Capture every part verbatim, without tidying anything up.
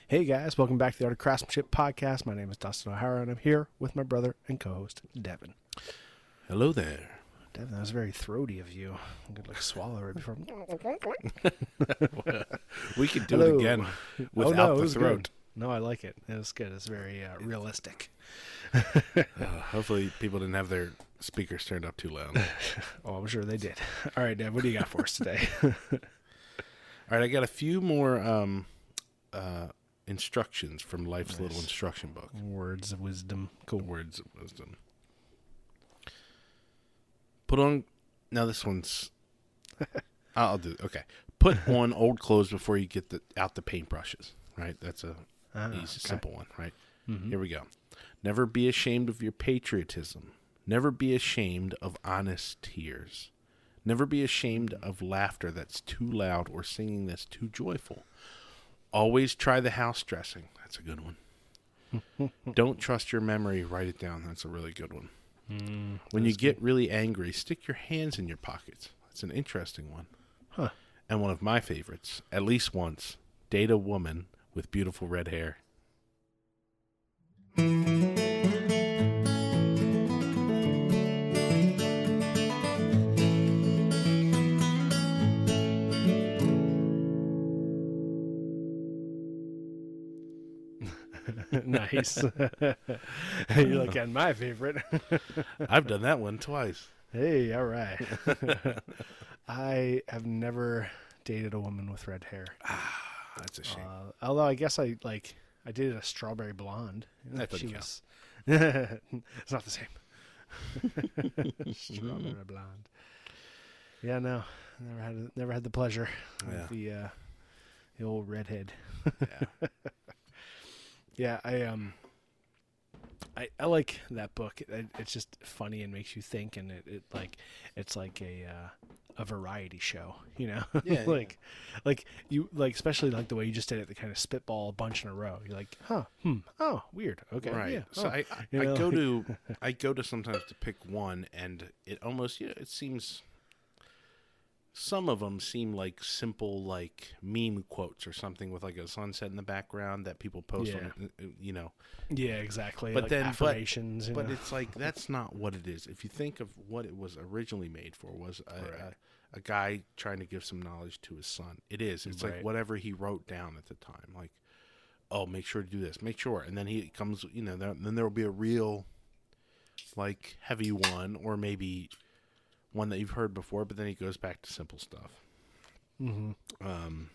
Hey guys, welcome back to the Art of Craftsmanship podcast. My name is Dustin O'Hara, and I'm here with my brother and co-host Devin. Hello there. Devin, that was very throaty of you. I could like swallow right before. We could do Hello. it again without oh, no, it the was throat. Good. No, I like it. It was good. It's very uh, realistic. Uh, hopefully, people didn't have their speakers turned up too loud. Oh, I'm sure they did. All right, Dev, what do you got for us today? All right, I got a few more um, uh, instructions from Life's Nice. Little Instruction Book. Words of wisdom. Cool. Words of wisdom. Put on. Now this one's. I'll do. Okay. Put on old clothes before you get the, out the paintbrushes. Right. That's a Ah, easy, okay. simple one. Right. Mhm. Here we go. Never be ashamed of your patriotism. Never be ashamed of honest tears. Never be ashamed of laughter that's too loud or singing that's too joyful. Always try the house dressing. That's a good one. Don't trust your memory. Write it down. That's a really good one. Mm, When you that's get good. really angry, stick your hands in your pockets. That's an interesting one. Huh. And one of my favorites, at least once, date a woman with beautiful red hair. Nice. You're like, and my favorite. I've done that one twice. Hey, all right. I have never dated a woman with red hair. That's a shame. Uh, although I guess I like I dated a strawberry blonde. That doesn't she count. was. It's not the same. Strawberry blonde. Yeah, no, never had never had the pleasure Yeah. of the uh, the old redhead. Yeah. Yeah, I um, I, I like that book. It, it's just funny and makes you think, and it, it like it's like a uh, a variety show, you know. Yeah, like like you like especially like the way you just did it, the kind of spitball a bunch in a row. You're like, huh, hmm, oh, weird. Okay, Right. yeah. So oh. I, I, You I know, go like- to I go to sometimes to pick one, and it almost you know it seems some of them seem like simple like meme quotes or something with like a sunset in the background that people post Yeah. on uh, you know. yeah, exactly. But like then- but- affirmations, you But know? it's like that's not what it is. If you think of what it was originally made for, was a, Right. a, a guy trying to give some knowledge to his son. It is. It's Right. like whatever he wrote down at the time. Like, oh, make sure to do this. Make sure, and then he comes. You know, there, then there will be a real, like, heavy one, or maybe one that you've heard before. But then he goes back to simple stuff. hmm Um,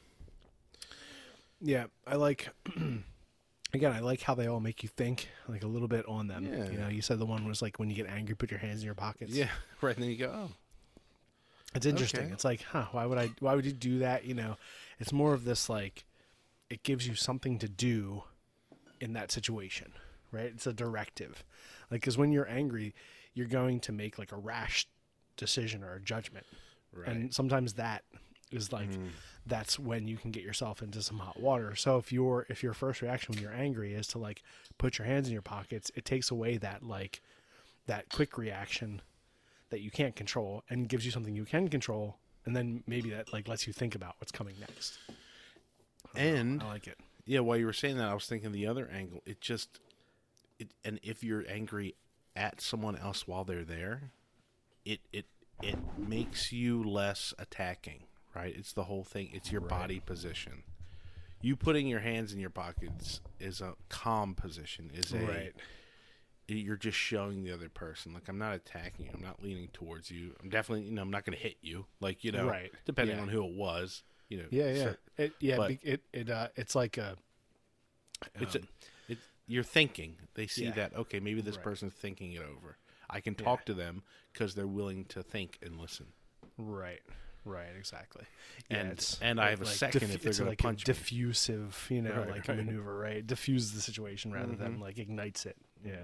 Yeah, I like. Again, I like how they all make you think, like a little bit on them. Yeah. You know, you said the one was like when you get angry, put your hands in your pockets. yeah, right. And then you go, oh, It's interesting. Okay. It's like, huh, why would I why would you do that? You know, it's more of this like it gives you something to do in that situation, right? It's a directive. Like cuz when you're angry, you're going to make like a rash decision or a judgment. right. And sometimes that is like Mhm. that's when you can get yourself into some hot water. So if your if your first reaction when you're angry is to like put your hands in your pockets, it takes away that like that quick reaction that you can't control and gives you something you can control, and then maybe that like lets you think about what's coming next. I don't know. And- I like it. Yeah, while you were saying that, I was thinking the other angle. It just, it, and if you're angry at someone else while they're there, it it it makes you less attacking, right? It's the whole thing. It's your Right. body position. You putting your hands in your pockets is a calm position. Is a Right. you're just showing the other person, like, I'm not attacking you. I'm not leaning towards you. I'm definitely, you know, I'm not going to hit you. Like, you know, Right. depending Yeah. on who it was, you know. Yeah, yeah. cer- It yeah, but- be- it it uh it's like a It's um, a, it, you're thinking. They see Yeah. that, okay, maybe this Right. person's thinking it over. I can Yeah. talk to them because they're willing to think and listen. right. Right, exactly. And- it's and I have a second if they're it's gonna like punch a me. diffusive, you know, Right, like right. maneuver, right? Diffuses the situation rather than Mhm. like ignites it. Yeah.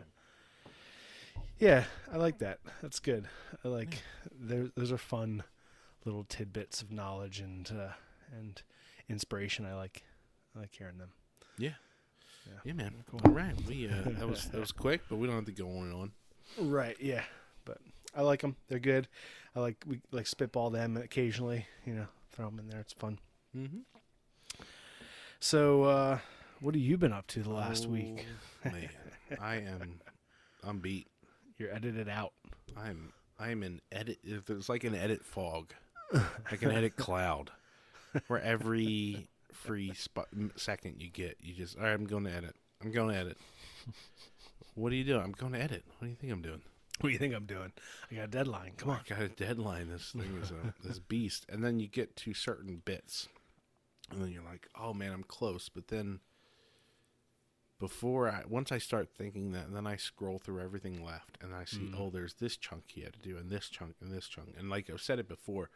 Yeah, I like that. That's good. I like there. Those are fun little tidbits of knowledge and uh, and inspiration. I like. I like hearing them. Yeah. Yeah. Yeah, man. Cool. All right. We uh, that was that was quick, but we don't have to go on and on. Right. Yeah. But I like them. They're good. I like we like spitball them occasionally. You know, throw them in there. It's fun. Mm-hmm. So, uh, What have you been up to the last Oh, week? Man, I am, I'm beat. You're edited out. I'm, I'm in edit. There's like an edit fog, like an edit cloud, where every free spot, second you get, you just, all right, I'm going to edit. I'm going to edit. What are you doing? I'm going to edit. What do you think I'm doing? What do you think I'm doing? I got a deadline. Come on. I got a deadline. This thing is a this beast. And then you get to certain bits, and then you're like, oh man, I'm close. But then before I, once I start thinking that, then I scroll through everything left, and I see, Mm. oh, there's this chunk he had to do, and this chunk, and this chunk. And like I've said it before,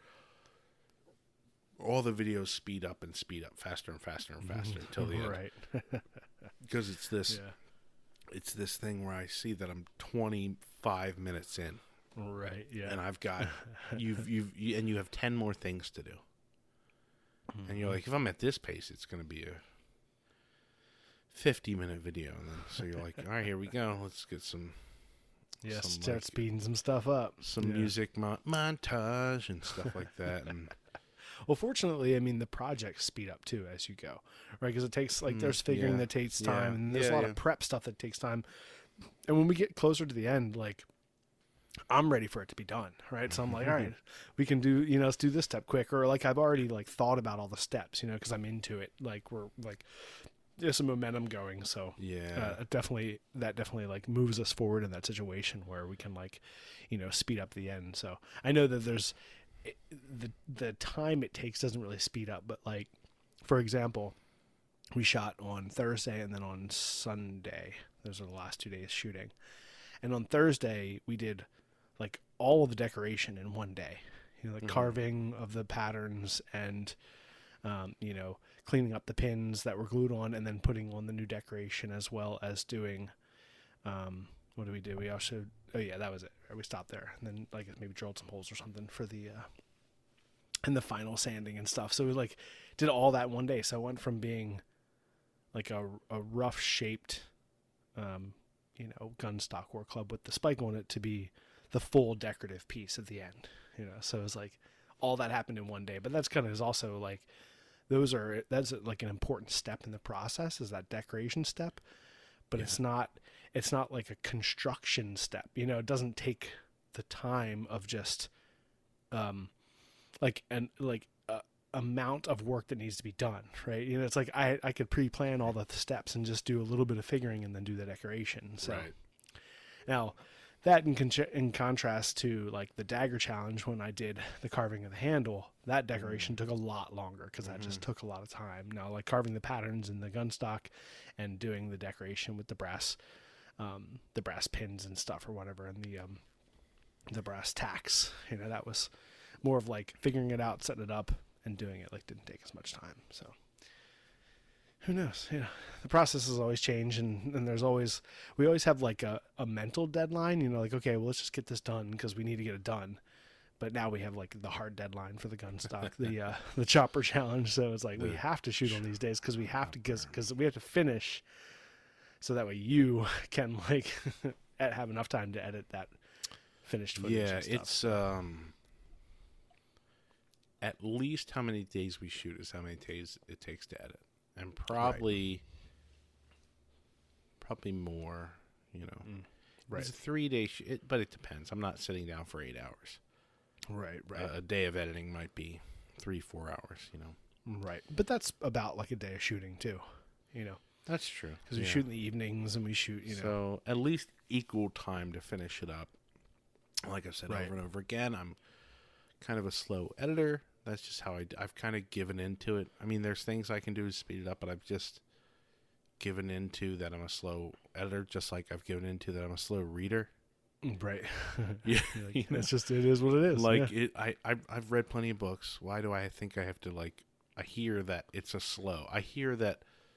all the videos speed up and speed up faster and faster and faster until the end. Right. Because it's this, Yeah. it's this thing where I see that I'm twenty-five minutes in. Right. Yeah. And I've got you've you've you, and you have ten more things to do, and you're like, if I'm at this pace, it's going to be a fifty minute video, and then so you're like, all right, here we go, let's get some yeah. some, Start like, speeding some stuff up. some Yeah. music mo- montage and stuff like that, and Well, fortunately, I mean, the projects speed up too as you go, right? Because it takes, like, Mm, there's figuring yeah. that takes Yeah. time, and there's Yeah, a lot yeah. of prep stuff that takes time. And when we get closer to the end, like, I'm ready for it to be done, right? So I'm like, all right, we can do, you know, let's do this step quick. Or, like, I've already, like, thought about all the steps, you know, because I'm into it. Like, we're, like, there's some momentum going, so yeah, uh, definitely, that definitely, like, moves us forward in that situation where we can, like, you know, speed up the end. So I know that there's, it, the the time it takes doesn't really speed up, but, like, for example, we shot on Thursday and then on Sunday. Those are the last two days shooting. And on Thursday we did, like, all of the decoration in one day. You know, like Mhm. carving of the patterns and um, you know, cleaning up the pins that were glued on and then putting on the new decoration, as well as doing um what do we do? We also oh yeah, that was it. We stopped there, and then, like, maybe drilled some holes or something for the uh and the final sanding and stuff. So we, like, did all that one day. So it went from being like a, a rough shaped um you know, gun stock war club with the spike on it to be the full decorative piece at the end, you know. So it was like all that happened in one day. But that's kind of is also like, those are, that's like an important step in the process, is that decoration step. But Yeah. it's not, it's not like a construction step, you know. It doesn't take the time of just um like an like a amount of work that needs to be done, right? You know, it's like I I could pre-plan all the steps and just do a little bit of figuring and then do the decoration. So right. now, that in, con- in contrast to, like, the dagger challenge, when I did the carving of the handle, that decoration took a lot longer because that just took a lot of time. Now, like, carving the patterns in the gun stock and doing the decoration with the brass, um, the brass pins and stuff or whatever, and the um, the brass tacks, you know, that was more of, like, figuring it out, setting it up, and doing it. Like, didn't take as much time. So who knows? You know, the processes always change, and, and there's always, we always have, like, a, a mental deadline, you know, like, okay, well, let's just get this done because we need to get it done. But now we have, like, the hard deadline for the gun stock, the uh, the chopper challenge. So it's like, we The have to shoot on these days because we have to, because we have to finish, so that way you can, like, have enough time to edit that finished footage. Yeah, and stuff. it's um at least how many days we shoot is how many days it takes to edit, and probably probably more. You know, Mm, right, it's a three day, sh- it, but it depends. I'm not sitting down for eight hours. right, right, Uh, a day of editing might be three, four hours. You know, right. But that's about like a day of shooting too, you know, that's true. because we yeah. shoot in the evenings and we shoot, you know. So at least equal time to finish it up. Like I said Right. over and over again, I'm kind of a slow editor. That's just how I, d- I've kind of given into it. I mean, there's things I can do to speed it up, but I've just given into that I'm a slow editor, just like I've given into that I'm a slow reader. Right. Yeah, You're like, you know, it's just, it is what it is. like yeah. it. I I've, I've read plenty of books. Why do I think I have to, like? I hear that it's a slow. I hear that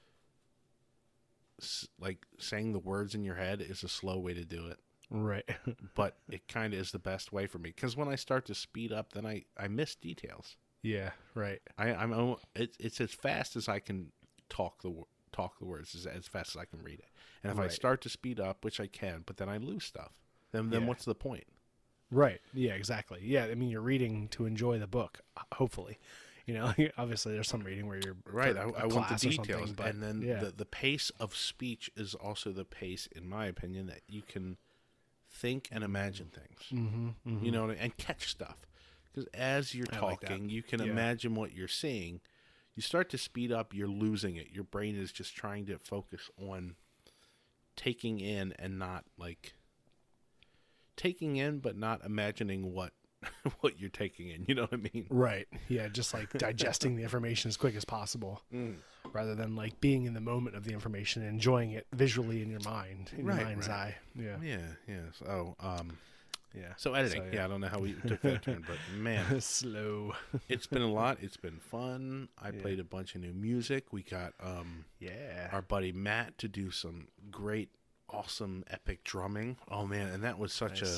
s- like saying the words in your head is a slow way to do it. Right. But it kind of is the best way for me, because when I start to speed up, then I, I miss details. Yeah. Right. I, I'm al- it's it's as fast as I can talk the wo- talk the words, as, as fast as I can read it. And if I Right. start to speed up, which I can, but then I lose stuff, then then Yeah. what's the point? Right. Yeah, exactly. Yeah. I mean, you're reading to enjoy the book, hopefully, You know, like, obviously there's some reading where you're Right. for I, a I want the class or something, details. but And then yeah. the, the pace of speech is also the pace, in my opinion, that you can think and imagine things. Mm-hmm, mm-hmm. You know, and catch stuff. Because as you're I like that. talking, you can Yeah. imagine what you're seeing. You start to speed up, you're losing it. Your brain is just trying to focus on taking in and not like taking in, but not imagining what what you're taking in. You know what I mean? Right. Yeah, just like digesting the information as quick as possible, Mm. rather than like being in the moment of the information and enjoying it visually in your mind, in Right, your mind's right. eye. Yeah. Yeah, yeah. So, um, Yeah. so editing. So, yeah. yeah. I don't know how we took that turn, but man, Slow. it's been a lot. It's been fun. I Yeah. played a bunch of new music. We got um. Yeah. our buddy Matt to do some great, awesome, epic drumming. Oh man, and that was such Nice. a.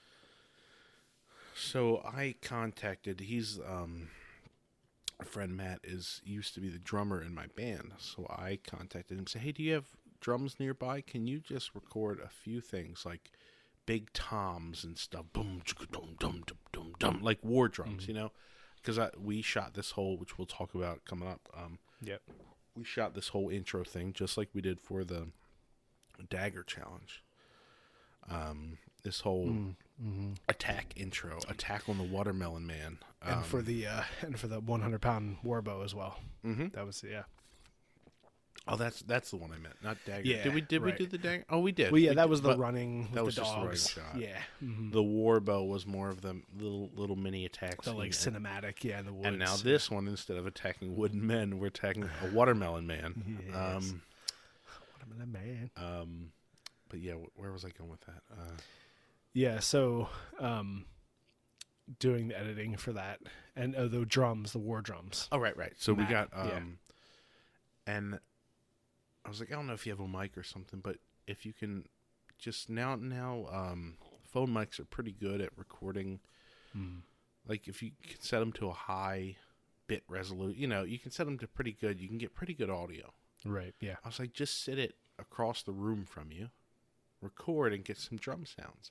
So I contacted. He's um, our friend Matt is used to be the drummer in my band. So I contacted him. Said, "Hey, do you have drums nearby? Can you just record a few things like big toms and stuff? Boom, chicka, dum, dum, dum, dum, dum, like war drums, Mhm. you know." Because we shot this whole, which we'll talk about coming up. Um, Yep. we shot this whole intro thing just like we did for the Dagger Challenge. Um, this whole Mm-hmm. attack intro, attack on the Watermelon Man, um, And for the uh, and for the one hundred pound warbow as well. mhm. That was yeah. oh, that's that's the one I meant, not Dagger. Yeah, did we did right. we do the Dagger? Oh, we did. Well, yeah, We that did, was the but running with that was the just the running dogs. shot. Yeah. Mhm. The Warbow was more of the little little mini attacks. The like and, cinematic, yeah, in the woods. and now this one, instead of attacking wooden men, we're attacking a watermelon man. Yes. Um, Watermelon Man. um, but yeah, wh- where was I going with that? Uh, Yeah, so um, doing the editing for that, and uh, the drums, the war drums. Oh, right, right. So we Matt, got, um, yeah. and I was like, I don't know if you have a mic or something, but if you can just now, now, um, phone mics are pretty good at recording. Mm. Like if you can set them to a high bit resolution, you know, you can set them to pretty good. You can get pretty good audio. Right. Yeah. I was like, just sit it across the room from you, record and get some drum sounds.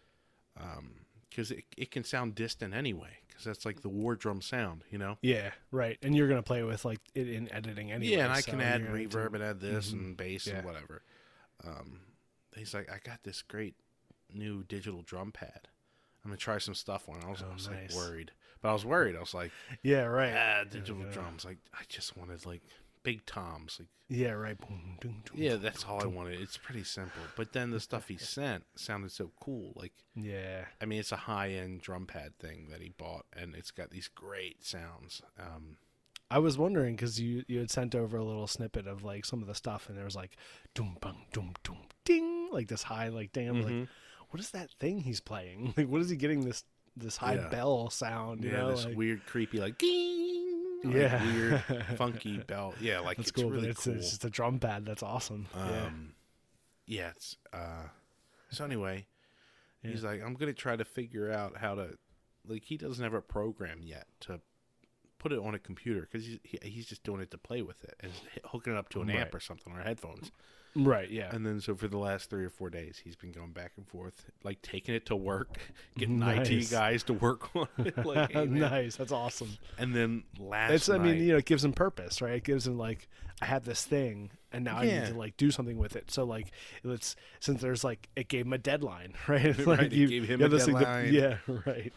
Um, because it, it can sound distant anyway, because that's like the war drum sound, you know? Yeah. Right. And you're gonna play with like it in editing anyway. Yeah, and I so can add you're gonna reverb do- and add this Mhm. and bass Yeah. and whatever. Um, he's like, I got this great new digital drum pad. I'm gonna try some stuff on it. I was, Oh, I was nice. like worried, but I was worried. I was like, Yeah. Right. ah, digital yeah. drums. Like I just wanted like big toms. Like Yeah. Right. Boom, doom, doom, yeah, doom, that's all I doom. wanted. It's pretty simple. But then the stuff he sent sounded so cool. Like Yeah. I mean, it's a high end drum pad thing that he bought, and it's got these great sounds. Um, I was wondering because you you had sent over a little snippet of like some of the stuff, and there was like doom bang doom doom ding, like this high like ding. I'm Mhm. like, what is that thing he's playing? Like, what is he getting this this high Yeah. bell sound? You yeah, know, this like, weird, creepy, like ding, like, Yeah. weird, funky bell. Yeah, like that's it's cool. really but it's, cool. it's just a drum pad. That's awesome. yeah. Um, yeah, it's uh. So anyway, Yeah. he's like, I'm gonna try to figure out how to, like, he doesn't have a program yet to put it on a computer because he's he, he's just doing it to play with it and hooking it up to an amp Right. or something or headphones. Right. Yeah. And then so for the last three or four days, he's been going back and forth, like taking it to work, getting I T Nice. guys to work on it. Like, hey, man. Nice. That's awesome. And then last It's. I night, mean, you know, it gives him purpose, right? It gives him like, I have this thing, and now I Yeah. need to like do something with it. So like, let's since there's like, it gave him a deadline, right? It's Right, like it gave him you a have this thing to- deadline. yeah, right.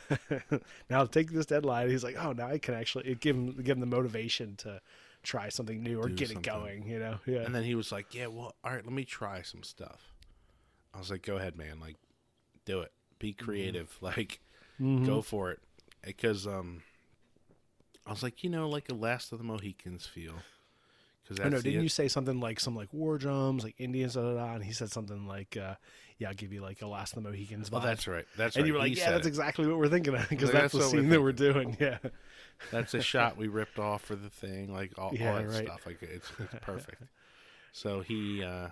Now take this deadline. He's like, oh, now I can actually it give him give him the motivation to try something new or Do get something. it going. You know, yeah. and then he was like, yeah, well, all right, let me try some stuff. I was like, go ahead, man. Like, do it. Be creative. Like, Mhm. go for it. Because um, I was like, you know, like a Last of the Mohicans feel. Because I know. Didn't you say something like some like war drums, like Indians, da, da, da, and he said something like, uh, "Yeah, I'll give you like a Last of the Mohicans vibe." Oh, that's right. That's and right. you were like, He "Yeah, said that's it. exactly what we're thinking of," because Like, that's, that's the what we're scene that we're doing. Yeah. That's a shot we ripped off for the thing, like all, Yeah, all that right. stuff. Like it's, it's perfect. So he uh,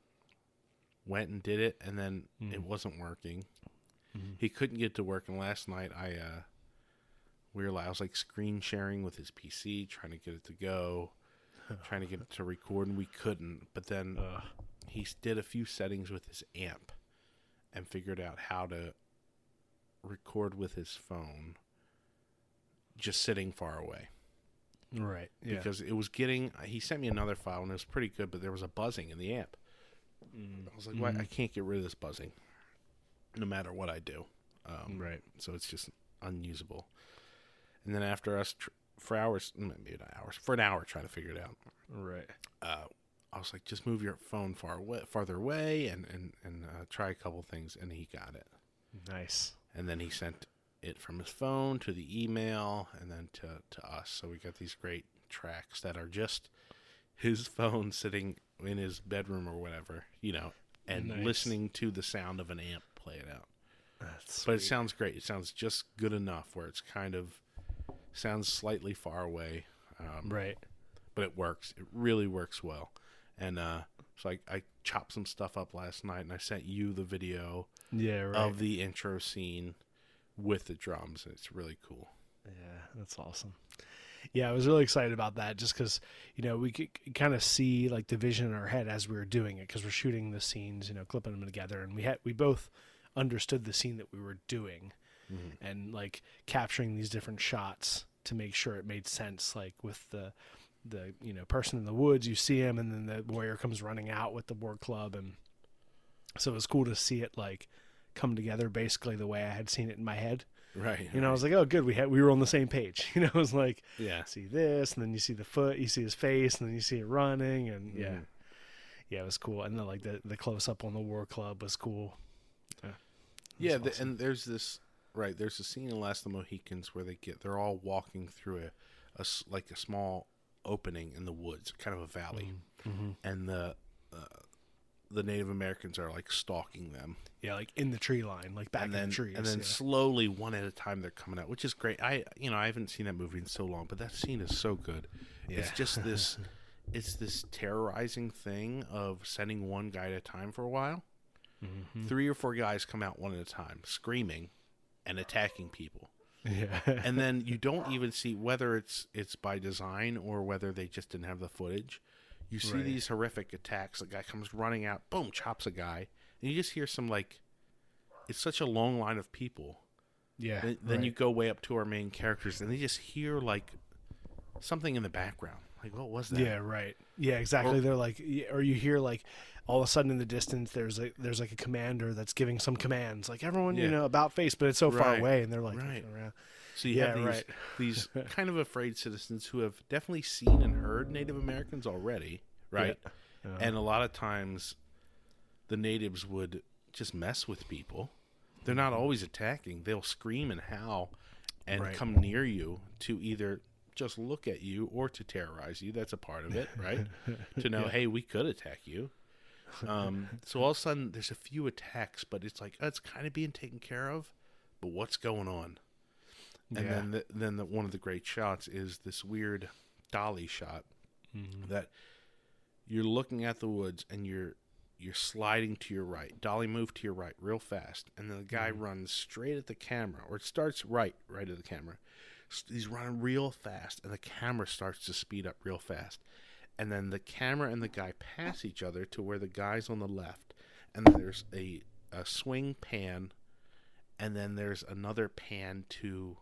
went and did it, and then Mm. it wasn't working. Mhm. He couldn't get to work, and last night I uh, we were like, I was like screen sharing with his P C, trying to get it to go, trying to get it to record, and we couldn't. But then Ugh. he s- did a few settings with his amp, and figured out how to record with his phone just sitting far away. Right. Yeah. Because it was getting, he sent me another file and it was pretty good, but there was a buzzing in the amp. Mm. I was like, mm. why? I can't get rid of this buzzing no matter what I do. Um, right. So it's just unusable. And then after us, tr- for hours, maybe not hours, for an hour trying to figure it out. Right. Uh, I was like, just move your phone far away, farther away and, and, and uh, try a couple things. And he got it. Nice. And then he sent it from his phone to the email and then to, to us. So we got these great tracks that are just his phone sitting in his bedroom or whatever, you know, and nice. listening to the sound of an amp play it out. That's but sweet. It sounds great. It sounds just good enough where it's kind of sounds slightly far away. Um, right. But it works. It really works well. And uh, so I, I chopped some stuff up last night and I sent you the video yeah, right. of the intro scene with the drums. And it's really cool. Yeah, that's awesome. Yeah, I was really excited about that just because, you know, we could kind of see like the vision in our head as we were doing it because we're shooting the scenes, you know, clipping them together. And we had we both understood the scene that we were doing mm-hmm. and like capturing these different shots to make sure it made sense. Like with the, the you know, person in the woods, you see him and then the warrior comes running out with the war club. And so it was cool to see it like come together basically the way I had seen it in my head. Right. You know, right. I was like, oh, good. We had, we were on the same page. You know, it was like, yeah, see this, and then you see the foot, you see his face, and then you see it running, and mm-hmm. yeah, yeah, it was cool. And then like the the close up on the war club was cool. Yeah, yeah, awesome. the, and there's this right. There's a scene in Last of the Mohicans where they get they're all walking through a, a like a small opening in the woods, kind of a valley, mm-hmm. and the uh, the Native Americans are like stalking them. Yeah, like in the tree line, like back and then, in the trees. And then yeah. slowly, one at a time, they're coming out, which is great. I, you know, I haven't seen that movie in so long, but that scene is so good. Yeah. It's just this, it's this terrorizing thing of sending one guy at a time for a while. Mm-hmm. Three or four guys come out one at a time, screaming and attacking people. Yeah. And then you don't even see whether it's it's by design or whether they just didn't have the footage. You see right. these horrific attacks. The guy comes running out, boom, chops a guy. And you just hear some, like, it's such a long line of people. Yeah. Then, then right. you go way up to our main characters, and they just hear, like, something in the background. Like, what was that? Yeah, right. Yeah, exactly. Or, They're like, or you hear, like, all of a sudden in the distance, there's a, there's like a commander that's giving some commands. Like, everyone, yeah. you know, about face, but it's so far right. away, and they're like, right. around. So you yeah, have these, right. these kind of afraid citizens who have definitely seen and heard Native Americans already, right? Yeah. Uh, and a lot of times the natives would just mess with people. They're not always attacking. They'll scream and howl and right. come near you to either just look at you or to terrorize you. That's a part of it, right? To know, yeah. hey, we could attack you. Um, so all of a sudden there's a few attacks, but it's like, oh, it's kind of being taken care of, but what's going on? And yeah. then the, then the, one of the great shots is this weird dolly shot mm-hmm. that you're looking at the woods and you're you're sliding to your right. Dolly move to your right real fast, and then the guy mm-hmm. runs straight at the camera, or it starts right, right at the camera. He's running real fast, and the camera starts to speed up real fast. And then the camera and the guy pass each other to where the guy's on the left, and then there's a, a swing pan, and then there's another pan to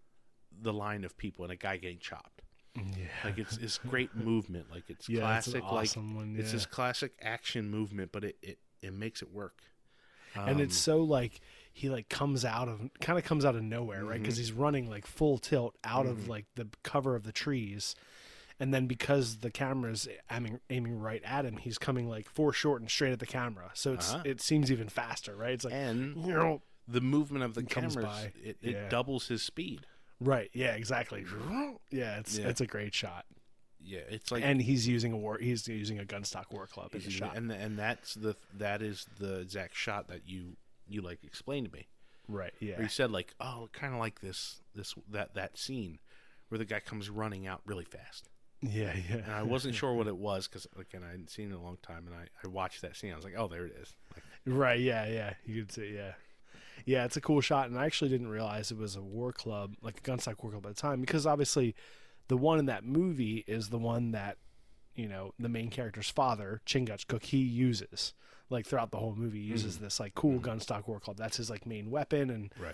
the line of people and a guy getting chopped. Yeah, like it's it's great movement. Like it's yeah, classic. Awesome like one, yeah. it's this classic action movement, but it, it, it makes it work. Um, and it's so like he like comes out of kind of comes out of nowhere, mm-hmm. right? Because he's running like full tilt out mm-hmm. of like the cover of the trees, and then because the camera's aiming aiming right at him, he's coming like foreshort and straight at the camera. So it's uh-huh. it seems even faster, right? It's like and you know the movement of the cameras by. it, it yeah. doubles his speed. Right. Yeah. Exactly. Yeah. It's yeah. it's a great shot. Yeah. It's like, and he's using a war. He's using a gunstock war club in the shot, and and that's the that is the exact shot that you you like explained to me. Right. Yeah. Where you said like, oh, kind of like this this that that scene where the guy comes running out really fast. Yeah. Yeah. And I wasn't sure what it was because again I hadn't seen it in a long time, and I I watched that scene. I was like, oh, there it is. Like, right. Yeah. Yeah. You could see. Yeah. Yeah, it's a cool shot, and I actually didn't realize it was a war club, like a gunstock war club at the time, because obviously the one in that movie is the one that, you know, the main character's father, Chingachgook, he uses, like throughout the whole movie, he uses mm. this like cool mm. gunstock war club. That's his like main weapon, and right.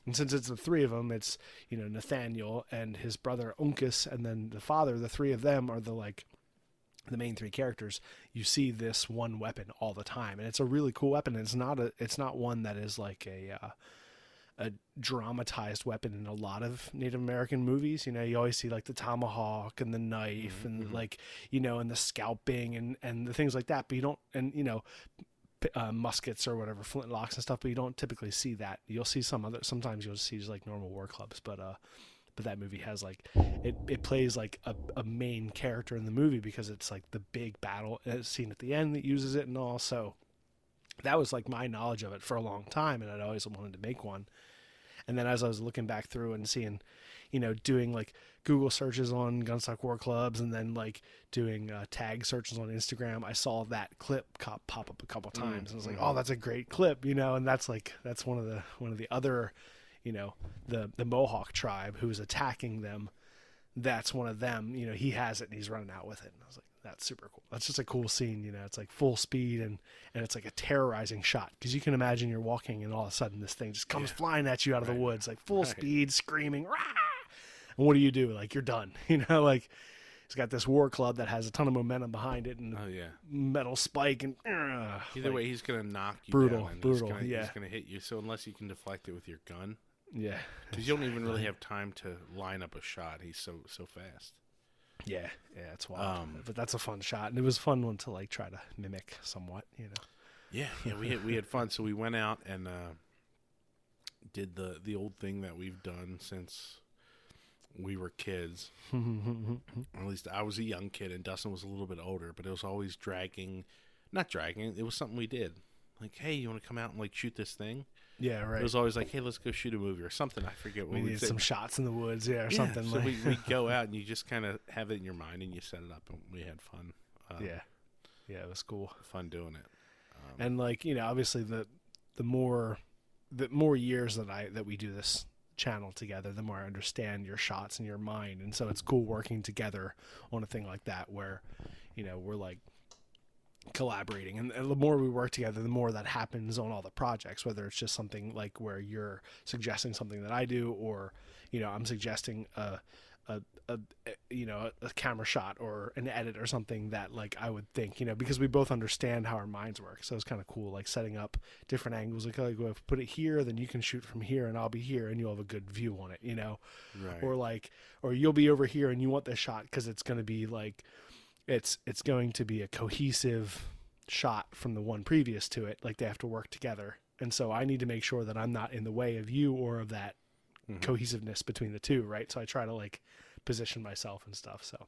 And since it's the three of them, it's, you know, Nathaniel and his brother Uncas, and then the father. The three of them are the like the main three characters. You see this one weapon all the time, and it's a really cool weapon. It's not a it's not one that is like a uh, a dramatized weapon in a lot of Native American movies. You know, you always see like the tomahawk and the knife mm-hmm. and like, you know, and the scalping and and the things like that, but you don't, and you know, uh, muskets or whatever, flintlocks and stuff, but you don't typically see that. You'll see some other, sometimes you'll see just like normal war clubs, but uh but that movie has like, it, it plays like a, a main character in the movie because it's like the big battle scene at the end that uses it and all. So that was like my knowledge of it for a long time, and I'd always wanted to make one. And then as I was looking back through and seeing, you know, doing like Google searches on Gunstock War Clubs, and then like doing uh, tag searches on Instagram, I saw that clip pop up a couple times. Mm-hmm. And I was like, oh, that's a great clip, you know. And that's like, that's one of the one of the other, you know, the the Mohawk tribe who's attacking them. That's one of them, you know, he has it and he's running out with it. And I was like, that's super cool. That's just a cool scene, you know. It's like full speed, and and it's like a terrorizing shot, because you can imagine you're walking and all of a sudden this thing just comes yeah. flying at you out of right. the woods, like full right. speed, screaming, rah! And what do you do? Like, you're done, you know. Like, it's got this war club that has a ton of momentum behind it, and oh yeah, metal spike, and uh, either like, way, he's gonna knock you brutal, down. And brutal, he's gonna, yeah. He's gonna hit you. So unless you can deflect it with your gun, yeah, because you don't even really have time to line up a shot. He's so so fast. Yeah, yeah, it's wild. Um, but that's a fun shot, and it was a fun one to like try to mimic somewhat, you know. Yeah, yeah, we had we had fun. So we went out and uh, did the the old thing that we've done since we were kids. At least I was a young kid, and Dustin was a little bit older. But it was always dragging, not dragging. It was something we did. Like, hey, you want to come out and like shoot this thing? Yeah, right. It was always like, hey, let's go shoot a movie or something. I forget what we we needed say. some shots in the woods, yeah, or yeah, something. So like. we we go out and you just kind of have it in your mind and you set it up, and we had fun. Um, yeah, yeah, it was cool. Fun doing it. Um, and like, you know, obviously the the more the more years that I that we do this channel together, the more I understand your shots and your mind, and so it's cool working together on a thing like that where, you know, we're like collaborating, and the more we work together, the more that happens on all the projects, whether it's just something like where you're suggesting something that I do, or, you know, I'm suggesting a a, a you know a camera shot or an edit or something that like I would think, you know, because we both understand how our minds work. So it's kind of cool, like setting up different angles, like, like well, if I put it here, then you can shoot from here and I'll be here and you'll have a good view on it, you know. right. Or like, or you'll be over here and you want this shot because it's going to be like It's it's going to be a cohesive shot from the one previous to it. Like, they have to work together. And so I need to make sure that I'm not in the way of you or of that mm-hmm. cohesiveness between the two, right? So I try to, like, position myself and stuff. So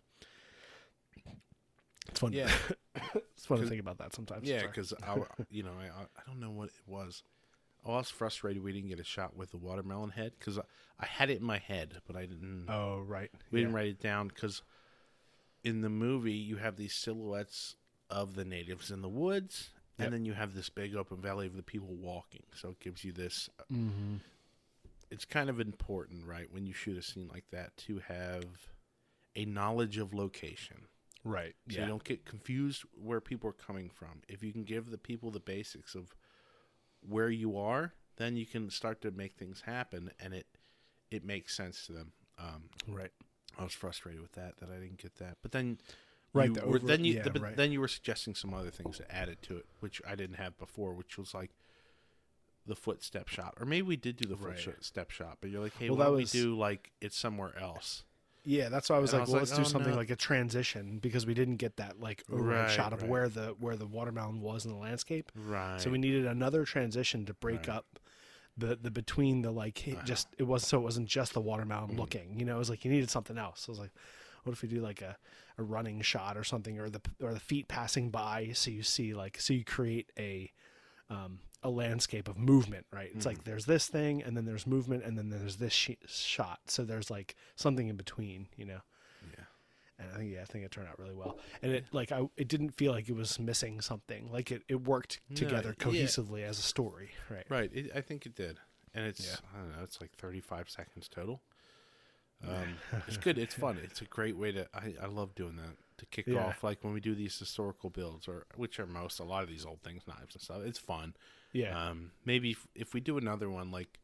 it's fun. Yeah. It's fun to think about that sometimes. Yeah, because, you know, I I don't know what it was. I was frustrated we didn't get a shot with the watermelon head, because I, I had it in my head, but I didn't. Oh, right. We yeah. didn't write it down, because in the movie, you have these silhouettes of the natives in the woods, and yep. then you have this big open valley of the people walking. So it gives you this. Mm-hmm. It's kind of important, right, when you shoot a scene like that, to have a knowledge of location. Right. So yeah. you don't get confused where people are coming from. If you can give the people the basics of where you are, then you can start to make things happen, and it it makes sense to them. Um, right. I was frustrated with that, that I didn't get that. But then, right, you the were, over, then you yeah, the, but right. then you were suggesting some other things that added to it, which I didn't have before, which was like the footstep shot, or maybe we did do the right. footstep shot. But you're like, hey, well, why don't was, we do like it's somewhere else? Yeah, that's why I was and like, I was well, like, let's do oh, something no. like a transition, because we didn't get that like overhead right, shot of right. where the where the watermelon was in the landscape. Right. So we needed another transition to break right. up the the between the like it uh-huh. just it was so it wasn't just the watermelon mm. looking, you know. It was like you needed something else. So I was like, what if we do like a, a running shot or something, or the or the feet passing by, so you see like so you create a um, a landscape of movement, right? It's mm. like there's this thing, and then there's movement, and then there's this sh- shot. So there's like something in between, you know. Yeah. And I think yeah, I think it turned out really well. And it like I it didn't feel like it was missing something. Like it, it worked together no, cohesively yeah. as a story, right? Right. It, I think it did, and it's yeah. I don't know. It's like thirty-five seconds total. Um, it's good. It's fun. It's a great way to. I, I love doing that to kick yeah. off, like when we do these historical builds, or which are most a lot of these old things, knives and stuff. It's fun. Yeah. Um, maybe if, if we do another one, like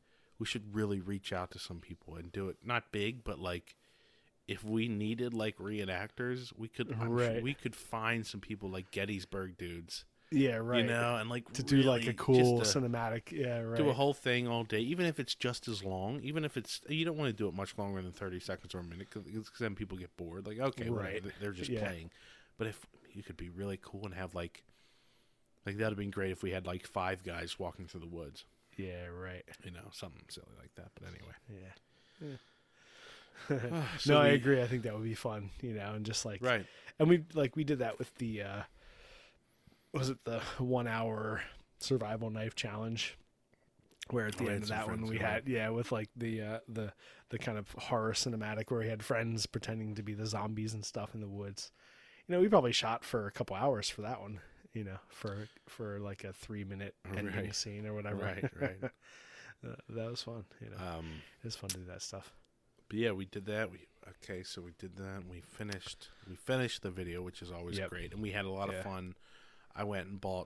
we should really reach out to some people and do it. Not big, but like if we needed like reenactors, we could I'm Right. sure we could find some people like Gettysburg dudes. Yeah, right. You know, and like to do like really a cool just to cinematic. Yeah, right. do a whole thing all day, even if it's just as long. Even if it's you don't want to do it much longer than thirty seconds or a minute, because then people get bored. Like, okay, Right. right, they're just Yeah. playing. But if you could be really cool and have like, like that'd have been great if we had like five guys walking through the woods. Yeah, right. You know, something silly like that. But anyway, Yeah. yeah. So no, I we- agree. I think that would be fun, you know, and just like right. and we like we did that with the uh was it the one hour survival knife challenge where at the Oh, we end had of some that one friends we who had yeah with like the uh the the kind of horror cinematic where we had friends pretending to be the zombies and stuff in the woods. You know, we probably shot for a couple hours for that one, you know, for for like a three minute ending Right. scene or whatever. Right, right. Uh, that was fun, you know. Um, It was fun to do that stuff. but yeah, we did that. We okay, so we did that. And we finished. We finished the video, which is always Yep. great, and we had a lot Yeah. of fun. I went and bought,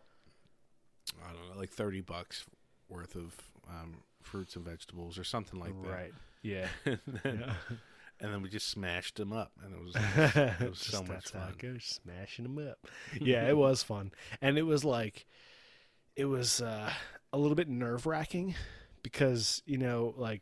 I don't know, like thirty bucks worth of um, fruits and vegetables or something like that. Right. Yeah. and, then, yeah. and then we just smashed them up, and it was it was so Just much that's how fun. it goes, smashing them up. Yeah, it was fun, and it was like, it was uh, a little bit nerve wracking because you know, like,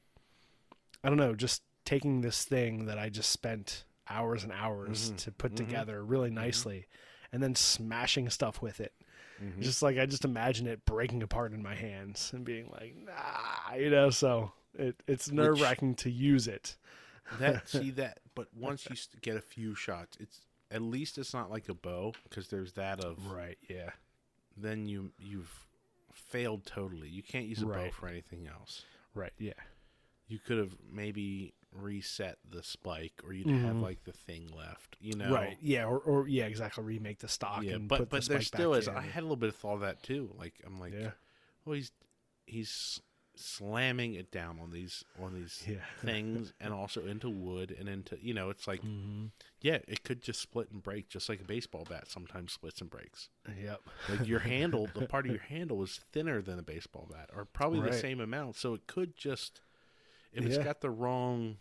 I don't know, just taking this thing that I just spent hours and hours Mhm. to put Mhm. together really nicely, and then smashing stuff with it. Mhm. Just like I just imagine it breaking apart in my hands and being like, nah, you know. So it it's nerve wracking to use it. that see that, but once you s- get a few shots, it's at least it's not like a bow because there's that of Right. Yeah. then you you've failed totally. You can't use a bow Right. for anything else. Right. Yeah. You could have maybe reset the spike, or you'd have Mhm. like the thing left. You know, Right. Yeah. Or, or yeah, exactly. Remake the stock. Yeah, and but put but the there spike still back is. in. I had a little bit of thought of that too. Like I'm like, Yeah. well, he's he's slamming it down on these on these Yeah. things, and also into wood and into you know, it's like Mhm. yeah, it could just split and break, just like a baseball bat sometimes splits and breaks. Yep. Like your handle, the part of your handle is thinner than a baseball bat, or probably the Right. same amount. So it could just if it's Yeah. got the wrong.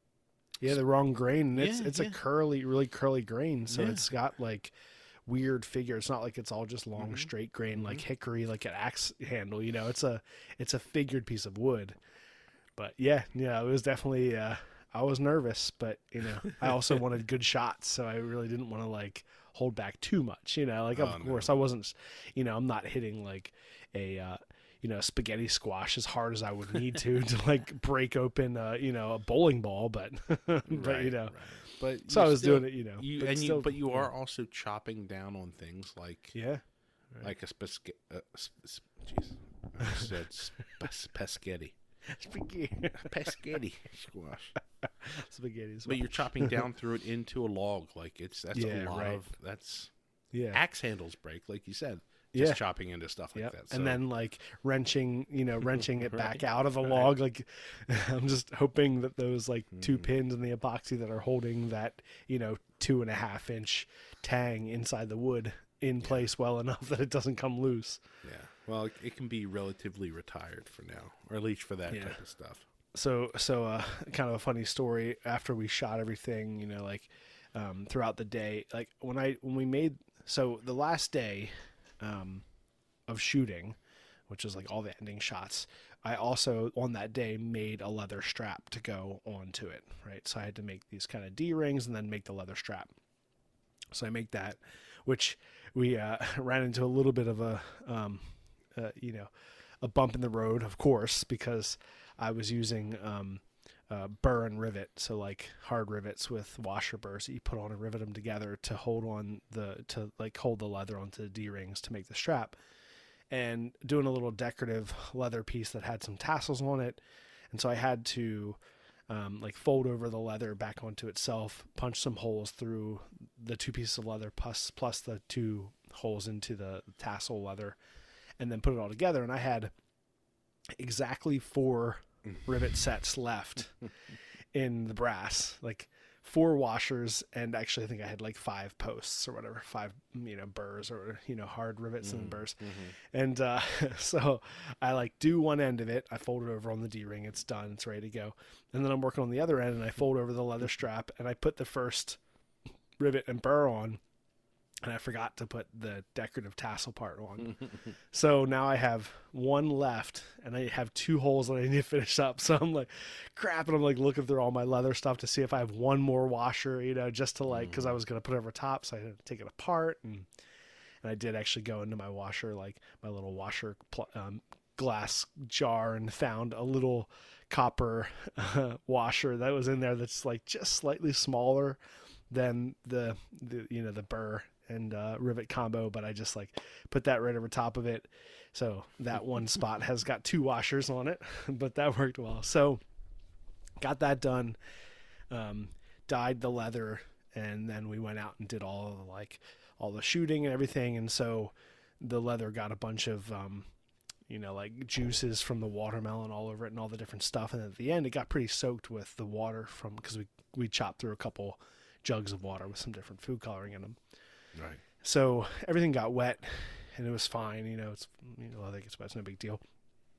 Yeah, the wrong grain. And it's Yeah, it's yeah. a curly, really curly grain. So Yeah. it's got like weird figure. It's not like it's all just long Mhm. straight grain like hickory, like an axe handle. You know, it's a it's a figured piece of wood. But yeah, yeah, it was definitely. Uh, I was nervous, but you know, I also wanted good shots, so I really didn't want to like hold back too much. You know, like of Oh, no. course I wasn't. You know, I'm not hitting like a. Uh, you know, spaghetti squash as hard as I would need to to like break open, uh, you know, a bowling ball, but but you Right, know, right. But so you I was still- doing it, you know, You but and still, you, but you yeah. are also chopping down on things like yeah, right. like a pesca- uh, s- s- jeez, I just said sp- pescetti, spaghetti, pescetti squash. spaghetti. as But well. you're chopping down through it into a log, like it's that's Yeah, a lot right. of that's yeah, axe handles break, like you said, just yeah. chopping into stuff like Yep. that. So, And then like wrenching, you know, wrenching it back Right, out of the right. log. Like I'm just hoping that those like two Mhm. pins in the epoxy that are holding that, you know, two and a half inch tang inside the wood in place well enough that it doesn't come loose. yeah, well, it, it can be relatively retired for now, or at least for that Yeah. type of stuff. So, so uh, kind of a funny story. After we shot everything, you know, like um, throughout the day, like when I when we made so the last day um, of shooting, which was like all the ending shots, I also on that day made a leather strap to go onto it. Right, so I had to make these kind of D rings and then make the leather strap. So I make that, which we uh, ran into a little bit of a, um, uh, you know, a bump in the road, of course, because I was using um, uh, burr and rivet, so like hard rivets with washer burrs that you put on and rivet them together to hold on the to like hold the leather onto the D rings to make the strap, and doing a little decorative leather piece that had some tassels on it, and so I had to. Um, like fold over the leather back onto itself, punch some holes through the two pieces of leather plus plus the two holes into the tassel leather, and then put it all together. And I had exactly four rivet sets left in the brass, like four washers, and actually I think I had like five posts or whatever, five, you know, burrs or, you know, hard rivets mm-hmm. and burrs. Mm-hmm. And uh, so I like do one end of it. I fold it over on the D-ring. It's done. It's ready to go. And then I'm working on the other end, and I fold over the leather strap, and I put the first rivet and burr on, and I forgot to put the decorative tassel part on. So now I have one left, and I have two holes that I need to finish up. So I'm like, crap, and I'm like looking through all my leather stuff to see if I have one more washer, you know, just to like, because I was going to put it over top, so I had to take it apart. And and I did actually go into my washer, like my little washer pl- um, glass jar, and found a little copper uh, washer that was in there that's like just slightly smaller than the, the you know, the burr and uh, rivet combo, but I just like put that right over top of it. So that one spot has got two washers on it, but that worked well. So got that done, um, dyed the leather, and then we went out and did all the, like all the shooting and everything. And so the leather got a bunch of, um, you know, like juices from the watermelon all over it and all the different stuff. And at the end, it got pretty soaked with the water from, because we, we chopped through a couple jugs of water with some different food coloring in them. Right. So everything got wet, and it was fine. You know, it's, you know, I think it's wet. It's no big deal.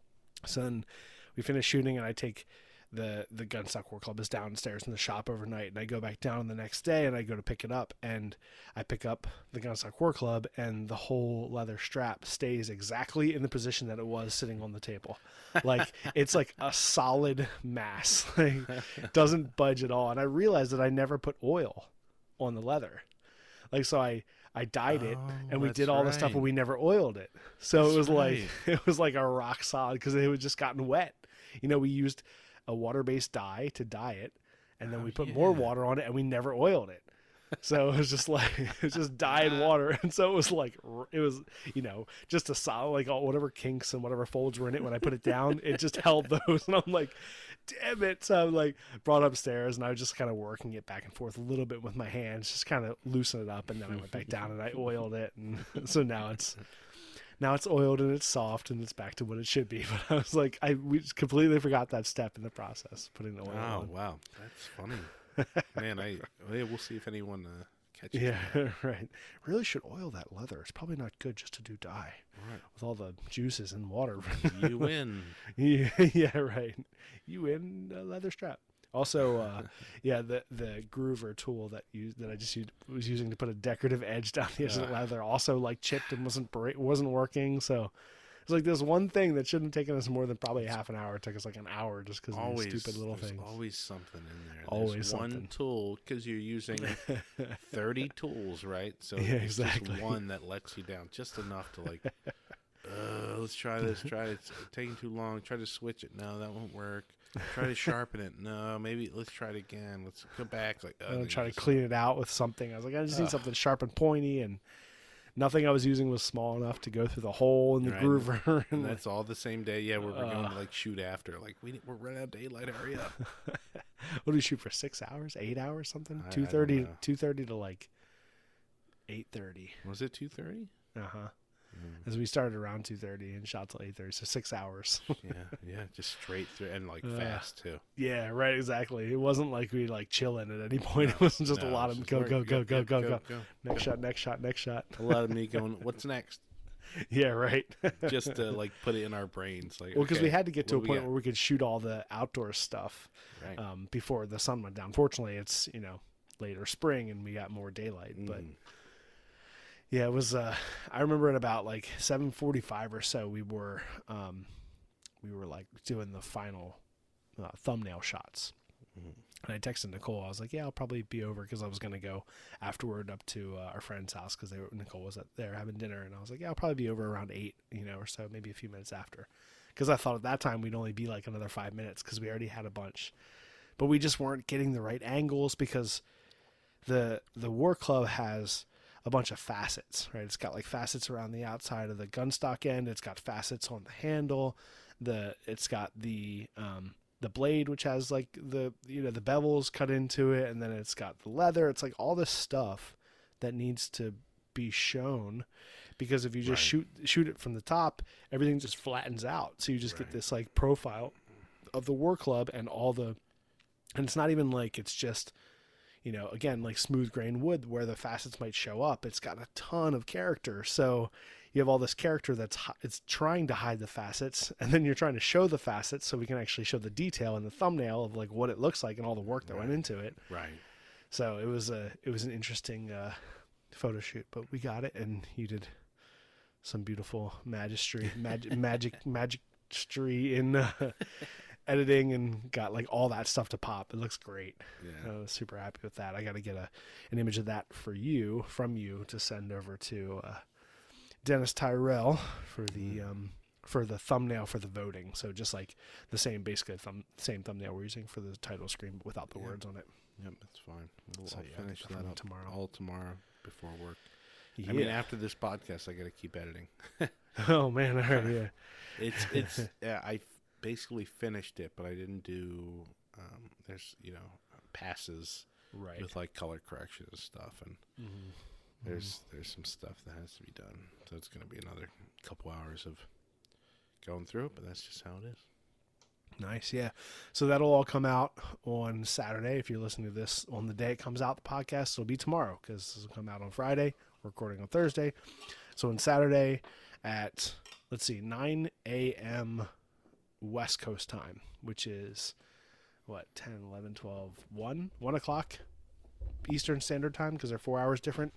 So then we finish shooting, and I take the, the Gunstock War Club is downstairs in the shop overnight, and I go back down the next day, and I go to pick it up, and I pick up the Gunstock War Club, and the whole leather strap stays exactly in the position that it was sitting on the table. Like, it's like a solid mass. Like, it doesn't budge at all. And I realized that I never put oil on the leather. Like, so I, I dyed it, oh, and we did all right. the stuff, but we never oiled it. So that's it was right. like, it was like a rock solid, because it had just gotten wet. You know, we used a water-based dye to dye it, and then oh, we put yeah. more water on it, and we never oiled it. So it was just like, it was just dyed water. And so it was like, it was, you know, just a solid, like all, whatever kinks and whatever folds were in it, when I put it down, it just held those. And I'm like, damn it. So I'm like, brought upstairs, and I was just kind of working it back and forth a little bit with my hands, just kind of loosen it up. And then I went back down and I oiled it. And so now it's, now it's oiled and it's soft and it's back to what it should be. But I was like, I we just completely forgot that step in the process, putting the oil oh, on. wow. That's funny. Man, I yeah, we'll see if anyone uh, catches Yeah, that. right. Really should oil that leather. It's probably not good just to do dye. Right. With all the juices and water. You win. yeah, yeah, right. You win a leather strap. Also, uh, yeah, the the groover tool that you that I just used, was using to put a decorative edge down the edge of the leather also like chipped and wasn't bra- wasn't working. So it's like this one thing that shouldn't have taken us more than probably half an hour. It took us like an hour just because of these stupid little there's things. Always something in there. Always there's something. one tool, because you're using thirty tools, right? So Yeah, it's exactly. just one that lets you down just enough to like, uh, let's try this. Try it. It's taking too long. Try to switch it. No, that won't work. Try to sharpen it. No, maybe let's try it again. Let's go back. Like, I'm uh, try to just- clean it out with something. I was like, I just need Ugh. something sharp and pointy, and nothing I was using was small enough to go through the hole in the Right. groover. And that's all the same day. Yeah, we're, we're going Uh. to like shoot after. Like we need- we're running out of daylight. Hurry up. What do you shoot for? Six hours, eight hours, something? I- I Two don't thirty, know. two thirty to like eight thirty. Was it two thirty? Uh huh. Mm. As we started around two thirty and shot till eight thirty, so six hours. Yeah, yeah, just straight through and like Uh, fast too. Yeah, right. Exactly. It wasn't like we like chilling at any point. It wasn't just a No, lot it's of just go, work. go, go, go, go, go, go. Next shot, next shot, next shot. A lot of me going, what's next? Yeah, right. Just to like put it in our brains, like Well, because okay, we had to get to a what do we point got? where we could shoot all the outdoor stuff Right. um, before the sun went down. Fortunately, it's, you know, later spring and we got more daylight. But Mm. yeah, it was. Uh, I remember at about like seven forty-five or so, we were um, we were like doing the final uh, thumbnail shots. Mhm. And I texted Nicole. I was like, "Yeah, I'll probably be over because I was gonna go afterward up to uh, our friend's house because they were, Nicole was at there having dinner." And I was like, "Yeah, I'll probably be over around eight, you know, or so, maybe a few minutes after," because I thought at that time we'd only be like another five minutes because we already had a bunch, but we just weren't getting the right angles because the the War Club has a bunch of facets, right? It's got like facets around the outside of the gunstock end. It's got facets on the handle. The it's got the um, the blade, which has like the you know the bevels cut into it, and then it's got the leather. It's like all this stuff that needs to be shown, because if you just Right. shoot shoot it from the top, everything just flattens out. So you just Right. get this like profile of the War Club and all the, and it's not even like it's just, you know, again, like smooth grain wood where the facets might show up, it's got a ton of character. So you have all this character that's it's trying to hide the facets, and then you're trying to show the facets so we can actually show the detail in the thumbnail of like what it looks like and all the work that Right. went into it. Right. So it was a it was an interesting uh, photo shoot, but we got it, and you did some beautiful magistry, mag- magic magistry in uh, editing, and got like all that stuff to pop. It looks great. Yeah. I was super happy with that. I got to get a an image of that for you from you to send over to uh, Dennis Tyrell for the um, for the thumbnail for the voting. So just like the same, basically thumb, same thumbnail we're using for the title screen, but without the Yeah. words on it. Yep, that's fine. We'll, So, I'll yeah, I'll finish get that that from up tomorrow. all tomorrow before work. Yeah. I mean, after this podcast, I got to keep editing. Oh man, all right, yeah. It's it's yeah. I f- basically finished it, but I didn't do. Um, there's you know passes Right. with like color correction and stuff, and Mhm. there's there's some stuff that has to be done. So it's gonna be another couple hours of going through it, but that's just how it is. Nice, yeah. So that'll all come out on Saturday. If you're listening to this on the day it comes out, the podcast will be tomorrow because this will come out on Friday. We're recording on Thursday. So on Saturday at, let's see, nine a.m. West Coast time, which is, what, ten, eleven, twelve, one? one o'clock Eastern Standard Time because they're four hours different.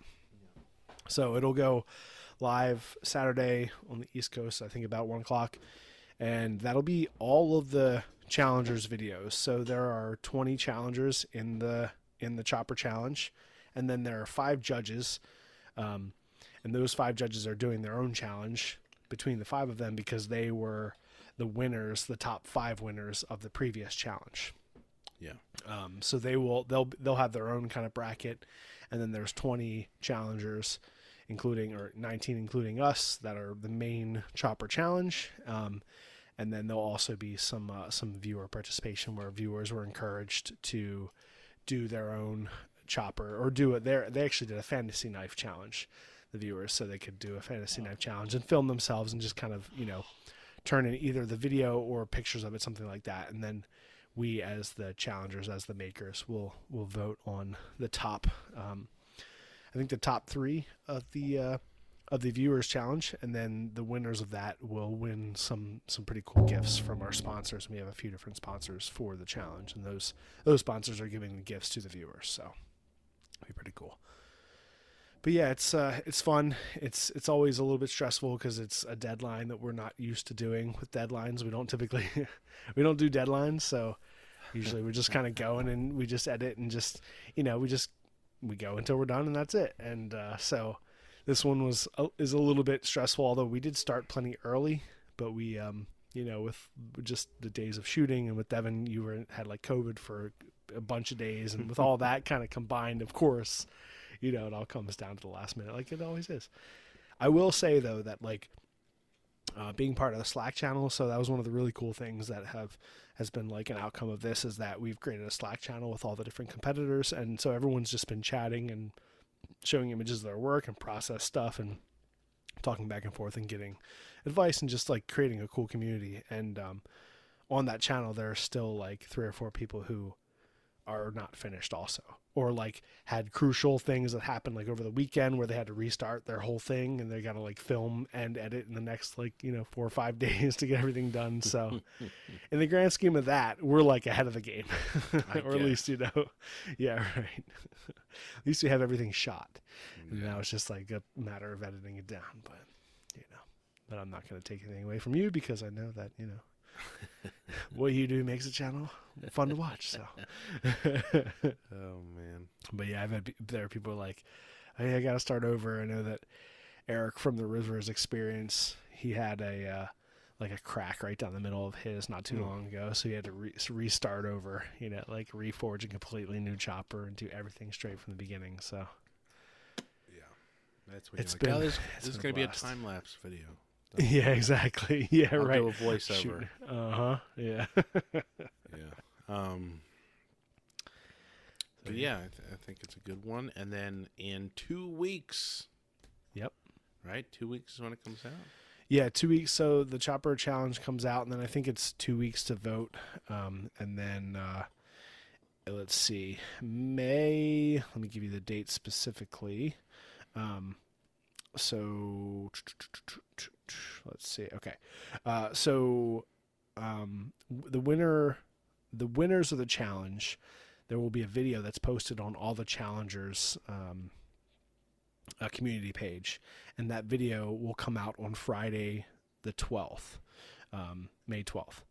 So it'll go live Saturday on the East Coast, I think about one o'clock. And that'll be all of the challengers videos. So there are twenty challengers in the in the Chopper Challenge, and then there are five judges, um, and those five judges are doing their own challenge between the five of them because they were the winners, the top five winners of the previous challenge. Yeah. Um, so they will they'll they'll have their own kind of bracket, and then there's twenty challengers, including or nineteen including us that are the main Chopper Challenge. Um, and then there'll also be some uh, some viewer participation where viewers were encouraged to do their own chopper or do it. They they actually did a fantasy knife challenge, the viewers, so they could do a fantasy knife challenge and film themselves and just kind of you know turn in either the video or pictures of it, something like that, and then we as the challengers, as the makers, will will vote on the top. Um, I think the top three of the uh, of the viewers challenge, and then the winners of that will win some some pretty cool gifts from our sponsors. We have a few different sponsors for the challenge, and those those sponsors are giving the gifts to the viewers. So it'll be pretty cool. But yeah, it's uh, it's fun. It's it's always a little bit stressful because it's a deadline that we're not used to doing with deadlines. We don't typically we don't do deadlines, so usually we're just kind of going and we just edit and just you know we just we go until we're done and that's it. And uh, so this one was uh, is a little bit stressful, although we did start plenty early. But we um you know with just the days of shooting and with Devin, you were had like COVID for a bunch of days, and with all that kind of combined, of course. You know, it all comes down to the last minute, like it always is. I will say, though, that, like, uh, being part of the Slack channel, so that was one of the really cool things that have has been, like, an outcome of this, is that we've created a Slack channel with all the different competitors, and so everyone's just been chatting and showing images of their work and process stuff and talking back and forth and getting advice and just, like, creating a cool community. And um, on that channel, there are still, like, three or four people who are not finished also, or like had crucial things that happened like over the weekend where they had to restart their whole thing and they got to like film and edit in the next like you know four or five days to get everything done. So in the grand scheme of that, we're like ahead of the game. Or at least you know yeah right at least we have everything shot, and Yeah. now it's just like a matter of editing it down. But you know but I'm not going to take anything away from you because I know that you know what you do makes the channel fun to watch. So, Oh man. but yeah, I've had pe- there are people like, hey, I got to start over. I know that Eric from the Rivers Experience, he had a uh, like a crack right down the middle of his not too Hmm. long ago, so he had to re- restart over. You know, like reforge a completely new chopper and do everything straight from the beginning. So Yeah. That's when It's you're like, been- oh, this, it's this is been a going to be a blast. time lapse video. yeah, exactly. Yeah, I'll right. do a voiceover. Uh huh. Yeah. Yeah. Um. But yeah, I, th- I think it's a good one. And then in two weeks, Yep. right? Two weeks is when it comes out. Yeah, two weeks. So the Chopper Challenge comes out, and then I think it's two weeks to vote, um, and then uh, let's see, May. Let me give you the date specifically. Um, so let's see. Okay, uh, so um, the winner, the winners of the challenge, there will be a video that's posted on all the challengers' um, a community page, and that video will come out on Friday the twelfth, um, May twelfth.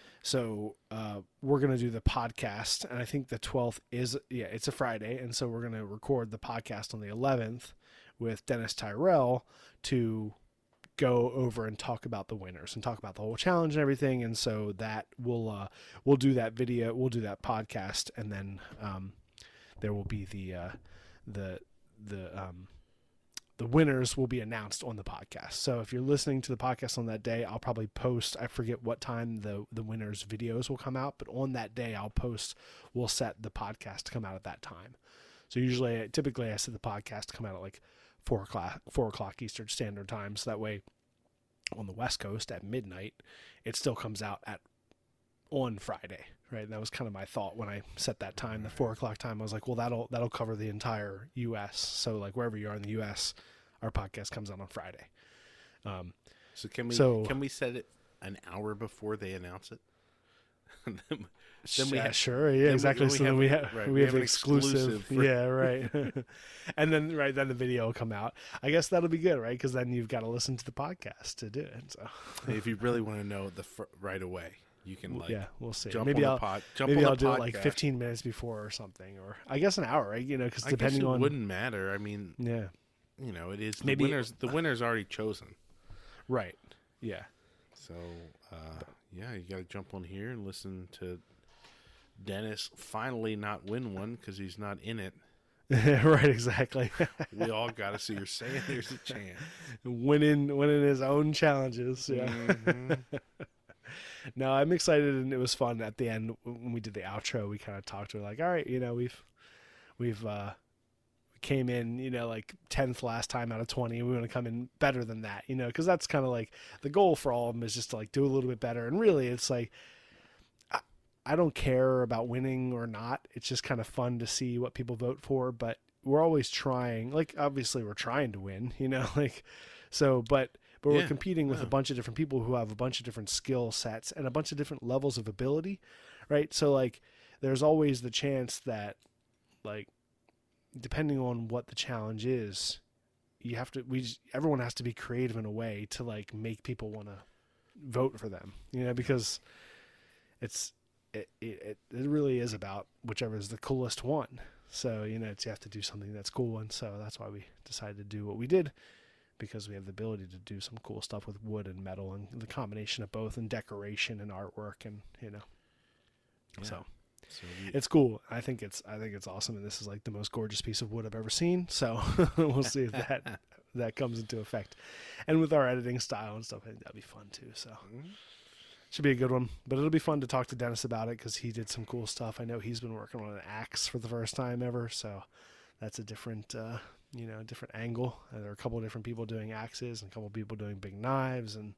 So uh, we're going to do the podcast, and I think the twelfth is, yeah, it's a Friday, and so we're going to record the podcast on the eleventh with Dennis Tyrell to go over and talk about the winners and talk about the whole challenge and everything. And so that we'll uh, we'll do that video, we'll do that podcast, and then um, there will be the uh, the the um, the winners will be announced on the podcast. So if you're listening to the podcast on that day, I'll probably post, I forget what time the, the winners videos will come out, but on that day I'll post, we'll set the podcast to come out at that time. So usually, typically I set the podcast to come out at like four o'clock, four o'clock Eastern Standard Time. So that way on the West Coast at midnight, it still comes out at on Friday, right? And that was kind of my thought when I set that time, the four o'clock time. I was like, well, that'll that'll cover the entire U S. So like wherever you are in the U S, our podcast comes out on Friday. Um, so can we so, can we set it an hour before they announce it? then, then we have, sure, yeah, exactly. We, so then then we have have, right, we, we have, have an exclusive, exclusive for... yeah, right. And then right then the video will come out. I guess that'll be good, right? Because then you've got to listen to the podcast to do it. So if you really want to know the fr- right away. You can like yeah, we'll see. Jump maybe on I'll the pod, jump maybe on I'll the do podcast. it like fifteen minutes before or something, or I guess an hour, right? You know, because I depending guess it on wouldn't matter. I mean, yeah, you know, it is the Maybe- winners. The winner's already chosen. right, yeah, So uh, yeah, you got to jump on here and listen to Dennis finally not win one because he's not in it. right, exactly. We all got to see you're saying there's a chance. winning winning his own challenges. Yeah. Mhm. No, I'm excited, and it was fun at the end when we did the outro. We kind of talked to her like, all right, you know, we've we've uh, came in, you know, like tenth last time out of twenty. We want to come in better than that, you know, because that's kind of like the goal for all of them is just to like do a little bit better. And really, it's like I, I don't care about winning or not. It's just kind of fun to see what people vote for. But we're always trying. Like obviously, we're trying to win, you know, like so. But but Yeah, we're competing with yeah. a bunch of different people who have a bunch of different skill sets and a bunch of different levels of ability, right? So like, there's always the chance that, like, depending on what the challenge is, you have to. We just, everyone has to be creative in a way to like make people want to vote for them, you know, because it's it it it really is about whichever is the coolest one. So you know, it's, you have to do something that's cool, and so that's why we decided to do what we did. Because we have the ability to do some cool stuff with wood and metal and the combination of both and decoration and artwork and, you know, Yeah. so So we, it's cool. I think it's, I think it's awesome. And this is like the most gorgeous piece of wood I've ever seen. So we'll see if that, that comes into effect. And with our editing style and stuff, I think that'd be fun too. So should be a good one, but it'll be fun to talk to Dennis about it. Cause he did some cool stuff. I know he's been working on an axe for the first time ever. So that's a different, uh, you know, different angle. And there are a couple of different people doing axes and a couple of people doing big knives. And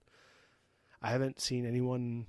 I haven't seen anyone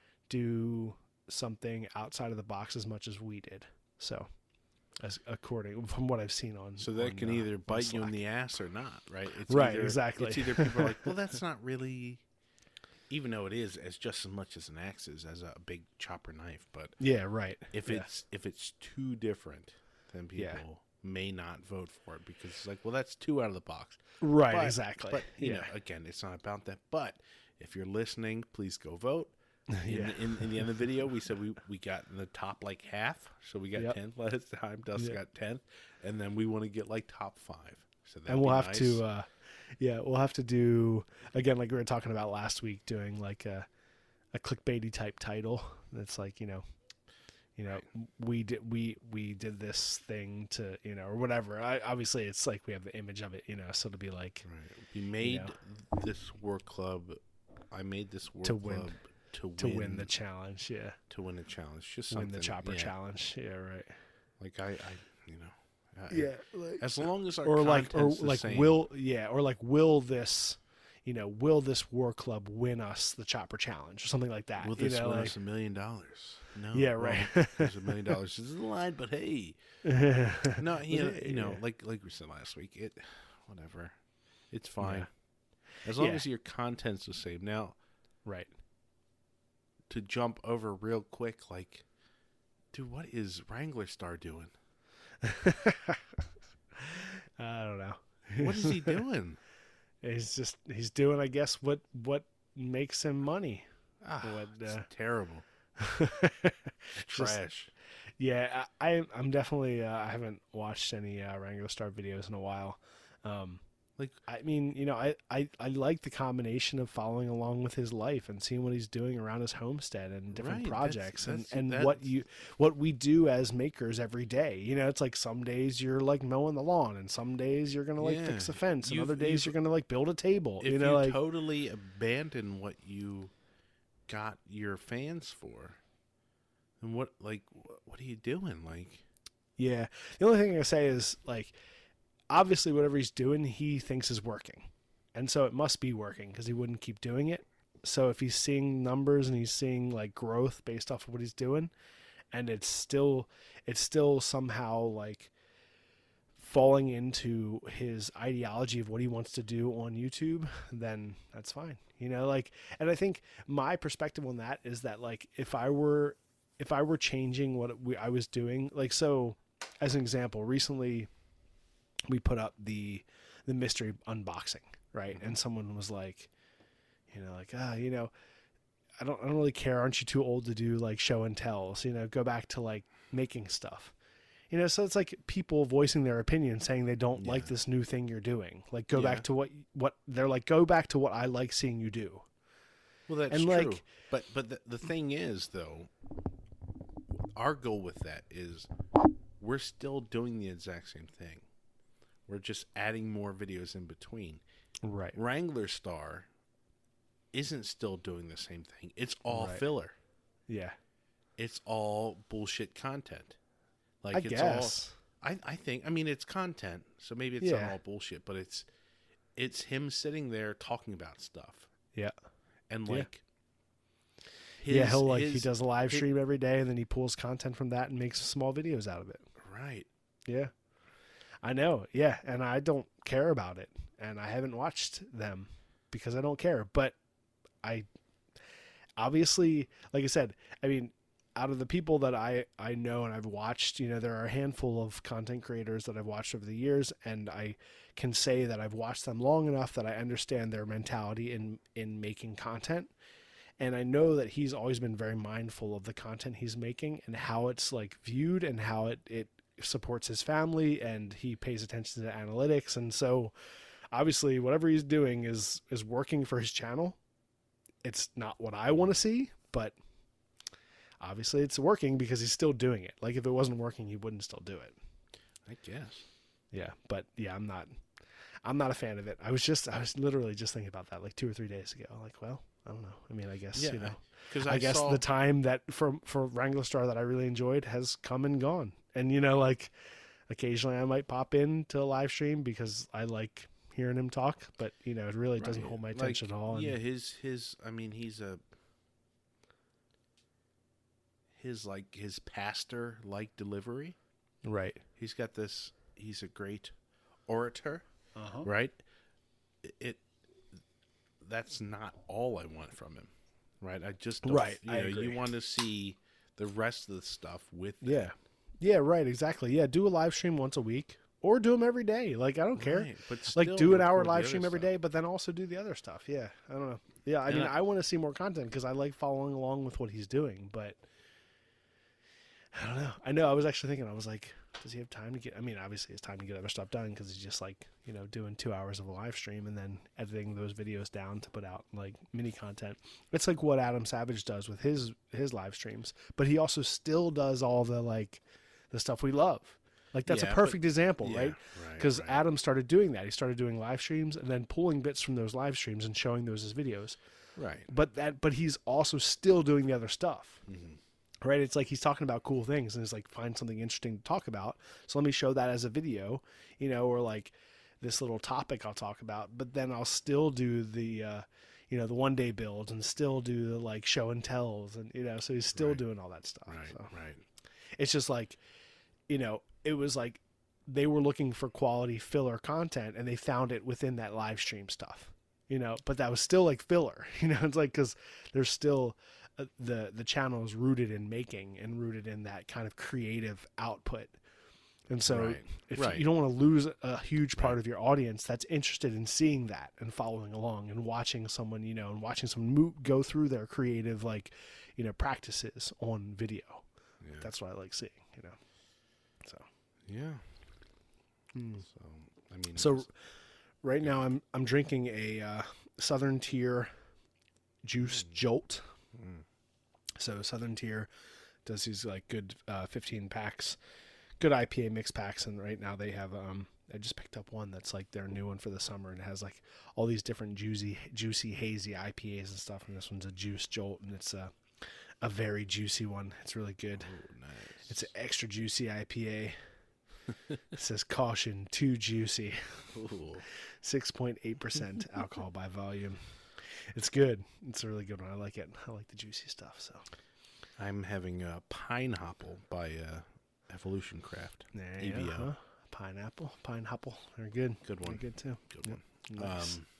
do something outside of the box as much as we did. So as according from what I've seen on, so that on, can uh, either on bite you in Slack. the ass or not, right? It's Right, either, exactly. It's either people are like, well, that's not really, even though it is as just as much as an axe is as a big chopper knife. But Yeah, right. if yeah. it's if it's too different, then people Yeah. may not vote for it because it's like, well, that's two out of the box. right, But- exactly. But you yeah. know, again, it's not about that. But if you're listening, please go vote. In, Yeah. in, in the end of the video, we said we, we got in the top like half, so we got Yep. tenth last time. Dust Yeah. got tenth, and then we want to get like top five. So that'd and we'll be have nice. to, uh, yeah, we'll have to do again, like we were talking about last week, doing like a, a clickbaity type title. That's like, you know, you know, we did, we, we did this thing to, you know, or whatever. I, obviously it's like, we have the image of it, you know, so to be like, Right. We made know. this work club. I made this work To win. club to to win, win the challenge. Yeah. to win a challenge. Just Win something, the chopper yeah. challenge. Yeah. Right. Like I, I you know, I, like, As long as our or like, or content's the like, same. will, yeah. Or like, will this, you know, will this war club win us the chopper challenge or something like that? Will you this know, win like, us a million dollars? No. Yeah, well, right. There's a million dollars. This is a line, but hey, no, you know, you know, like like we said last week, it, whatever, it's fine, Yeah. as long Yeah. as your content's the same. Now, right. to jump over real quick, like, dude, what is Wrangler Star doing? I don't know. What is he doing? He's just he's doing, I guess, what what makes him money. Ah, What, it's uh, terrible. Just- Trash. Yeah, I, I I'm definitely uh, I haven't watched any uh, Wrangler Star videos in a while. Um, Like, I mean, you know, I, I, I like the combination of following along with his life and seeing what he's doing around his homestead and different Right, projects that's- and, that's- and what that's- you what we do as makers every day. You know, it's like some days you're like mowing the lawn and some days you're gonna like Yeah. fix a fence and You've- other days you've- you're gonna like build a table. if You know, like totally abandon what you got your fans for, then what, like, wh- what are you doing? Like, yeah. The only thing I say is like obviously whatever he's doing he thinks is working. And so it must be working because he wouldn't keep doing it. So if he's seeing numbers and he's seeing like growth based off of what he's doing, and it's still it's still somehow like falling into his ideology of what he wants to do on YouTube, then that's fine. You know, like, and I think my perspective on that is that like if I were if I were changing what we, I was doing, like, so as an example, recently we put up the the mystery unboxing, right? And someone was like, you know, like, ah, you know, I don't I don't really care. Aren't you too old to do like show and tells? You know, go back to like making stuff. You know, so it's like people voicing their opinion, saying they don't like Yeah. this new thing you're doing. Like, go Yeah. back to what what they're like. Go back to what I like seeing you do. well, that's And, true. like- but but the, the thing is, though, our goal with that is we're still doing the exact same thing. We're just adding more videos in between. Right. Wrangler Star isn't still doing the same thing. It's all Right. filler. Yeah. It's all bullshit content. Like, I it's guess. all I, I think I mean it's content, so maybe it's Yeah. not all bullshit, but it's it's him sitting there talking about stuff. Yeah. And Yeah. like yeah. his- He'll like he his- does a live his- stream every day, and then he pulls content from that and makes small videos out of it. Right. Yeah. I know. Yeah. And I don't care about it. And I haven't watched them because I don't care. But I obviously, like I said, I mean, out of the people that I, I know and I've watched, you know, there are a handful of content creators that I've watched over the years. And I can say that I've watched them long enough that I understand their mentality in, in making content. And I know that he's always been very mindful of the content he's making and how it's like viewed and how it, it supports his family, and he pays attention to analytics. And so obviously whatever he's doing is, is working for his channel. It's not what I want to see, but obviously it's working because he's still doing it. Like if it wasn't working, he wouldn't still do it. I guess. Yeah. But yeah, I'm not, I'm not a fan of it. I was just, I was literally just thinking about that like two or three days ago. Like, well, I don't know. I mean, I guess, Yeah. you know, Because I, I, guess saw, the time that for for Wrangler Star that I really enjoyed has come and gone. And you know, like occasionally I might pop in to a live stream because I like hearing him talk, but you know, it really doesn't Right. hold my Like, attention at all. And Yeah, his his I mean he's a his like his pastor like delivery. right. He's got this he's a great orator, Uh-huh. right? It, it that's not all I want from him. Right? I just don't, Right, you I know, you agree. want to see the rest of the stuff with Yeah. that. Yeah, right, exactly. Yeah, do a live stream once a week or do them every day. Like I don't care. Right, but Like still do an hour record the live other stream every stuff. day, but then also do the other stuff. Yeah, I don't know. Yeah, I And mean, I- I, want to see more content because I like following along with what he's doing, but I don't know. I know. I was actually thinking. I was like, does he have time to get? I mean, obviously, it's time to get other stuff done because he's just like, you know, doing two hours of a live stream and then editing those videos down to put out like mini content. It's like what Adam Savage does with his his live streams, but he also still does all the like the stuff we love. Like that's Yeah, a but- perfect example, yeah, right? right, Because right. Adam started doing that. He started doing live streams and then pulling bits from those live streams and showing those as videos. Right. But that, but he's also still doing the other stuff, Mm-hmm. right? It's like he's talking about cool things and it's like find something interesting to talk about. So let me show that as a video, you know, or like this little topic I'll talk about, but then I'll still do the, uh, you know, the one day builds and still do the like show and tells and, you know, so he's still Right. doing all that stuff. Right, So right. it's just like, you know, it was like they were looking for quality filler content and they found it within that live stream stuff, you know, but that was still like filler, you know, it's like, cause there's still uh, the, the channel is rooted in making and rooted in that kind of creative output. And so Right, if right. you don't want to lose a huge part Right. of your audience that's interested in seeing that and following along and watching someone, you know, and watching someone move, go through their creative, like, you know, practices on video. Yeah. That's what I like seeing, you know? So, Yeah. Hmm. So, I mean, so it's- right now I'm, I'm drinking a, uh, Southern Tier Juice Jolt. Mm. So Southern Tier does these like good, uh, fifteen packs, good I P A mix packs. And right now they have, um, I just picked up one that's like their new one for the summer and it has like all these different juicy, juicy, hazy I P As and stuff. And this one's a Juice Jolt and it's a, a very juicy one. It's really good. oh, nice. It's an extra juicy I P A. It says caution, too juicy. Ooh. six point eight percent alcohol by volume. It's good. It's a really good one. I like it. I like the juicy stuff. So I'm having a Pineapple by uh, Evolution Craft. there E you V O. go. Huh? Pineapple, pineapple. They're good. Good one. They're good too. Good Yep. one. Nice. Um,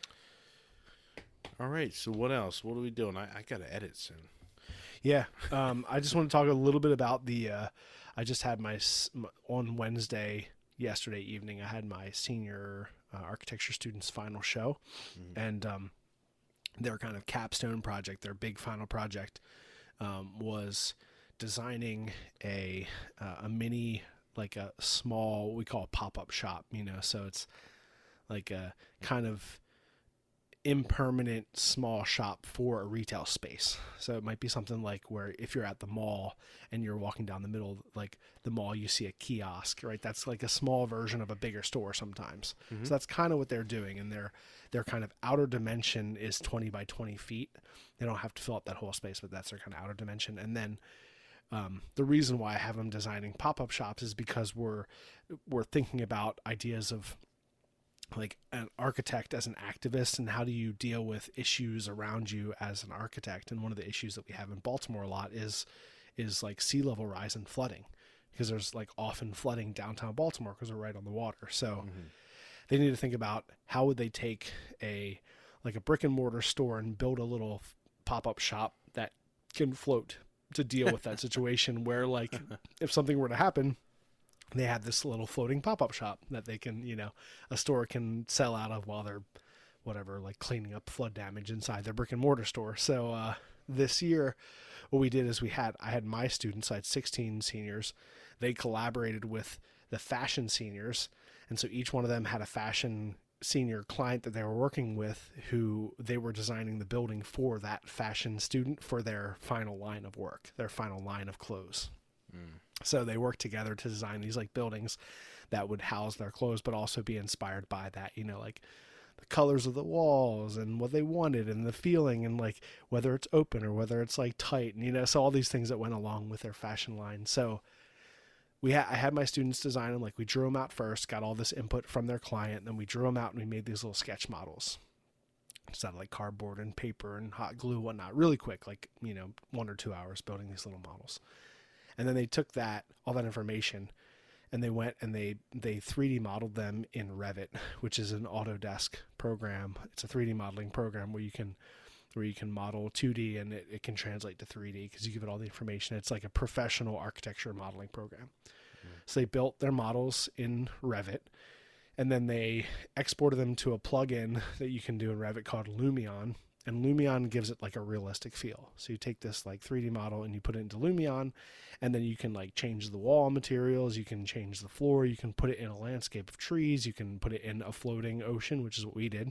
all right. So what else? What are we doing? I, I got to edit soon. Yeah. Um, I just want to talk a little bit about the. Uh, I just had my s- m- on Wednesday, yesterday evening. I had my senior uh, architecture students' final show, Mhm. and um, their kind of capstone project, their big final project, um, was designing a uh, a mini, like a small, what we call a pop up shop. You know, so it's like a kind of impermanent small shop for a retail space. So it might be something like where if you're at the mall and you're walking down the middle, like the mall, you see a kiosk, right? That's like a small version of a bigger store sometimes. Mhm. So that's kind of what they're doing. And their, their kind of outer dimension is twenty by twenty feet. They don't have to fill up that whole space, but that's their kind of outer dimension. And then, um, the reason why I have them designing pop-up shops is because we're, we're thinking about ideas of, like an architect as an activist and how do you deal with issues around you as an architect. And one of the issues that we have in Baltimore a lot is is like sea level rise and flooding, because there's like often flooding downtown Baltimore because we're right on the water. So Mhm. they need to think about how would they take a like a brick and mortar store and build a little pop-up shop that can float to deal with that situation where like if something were to happen, they have this little floating pop-up shop that they can, you know, a store can sell out of while they're whatever, like cleaning up flood damage inside their brick and mortar store. So uh, this year, what we did is we had, I had my students, I had sixteen seniors. They collaborated with the fashion seniors. And so each one of them had a fashion senior client that they were working with who they were designing the building for that fashion student for their final line of work, their final line of clothes. Mm. So they worked together to design these like buildings that would house their clothes, but also be inspired by that, you know, like the colors of the walls and what they wanted and the feeling and like whether it's open or whether it's like tight and, you know, so all these things that went along with their fashion line. So we had, I had my students design them, like we drew them out first, got all this input from their client. And then we drew them out and we made these little sketch models. Just out of like cardboard and paper and hot glue, whatnot, really quick, like, you know, one or two hours building these little models. And then they took that, all that information, and they went and they, they three D modeled them in Revit, which is an Autodesk program. It's a three D modeling program where you can, where you can model two D and it, it can translate to three D because you give it all the information. It's like a professional architecture modeling program. Mm. So they built their models in Revit, and then they exported them to a plugin that you can do in Revit called Lumion. And Lumion gives it like a realistic feel. So you take this like three D model and you put it into Lumion, and then you can like change the wall materials, you can change the floor, you can put it in a landscape of trees, you can put it in a floating ocean, which is what we did.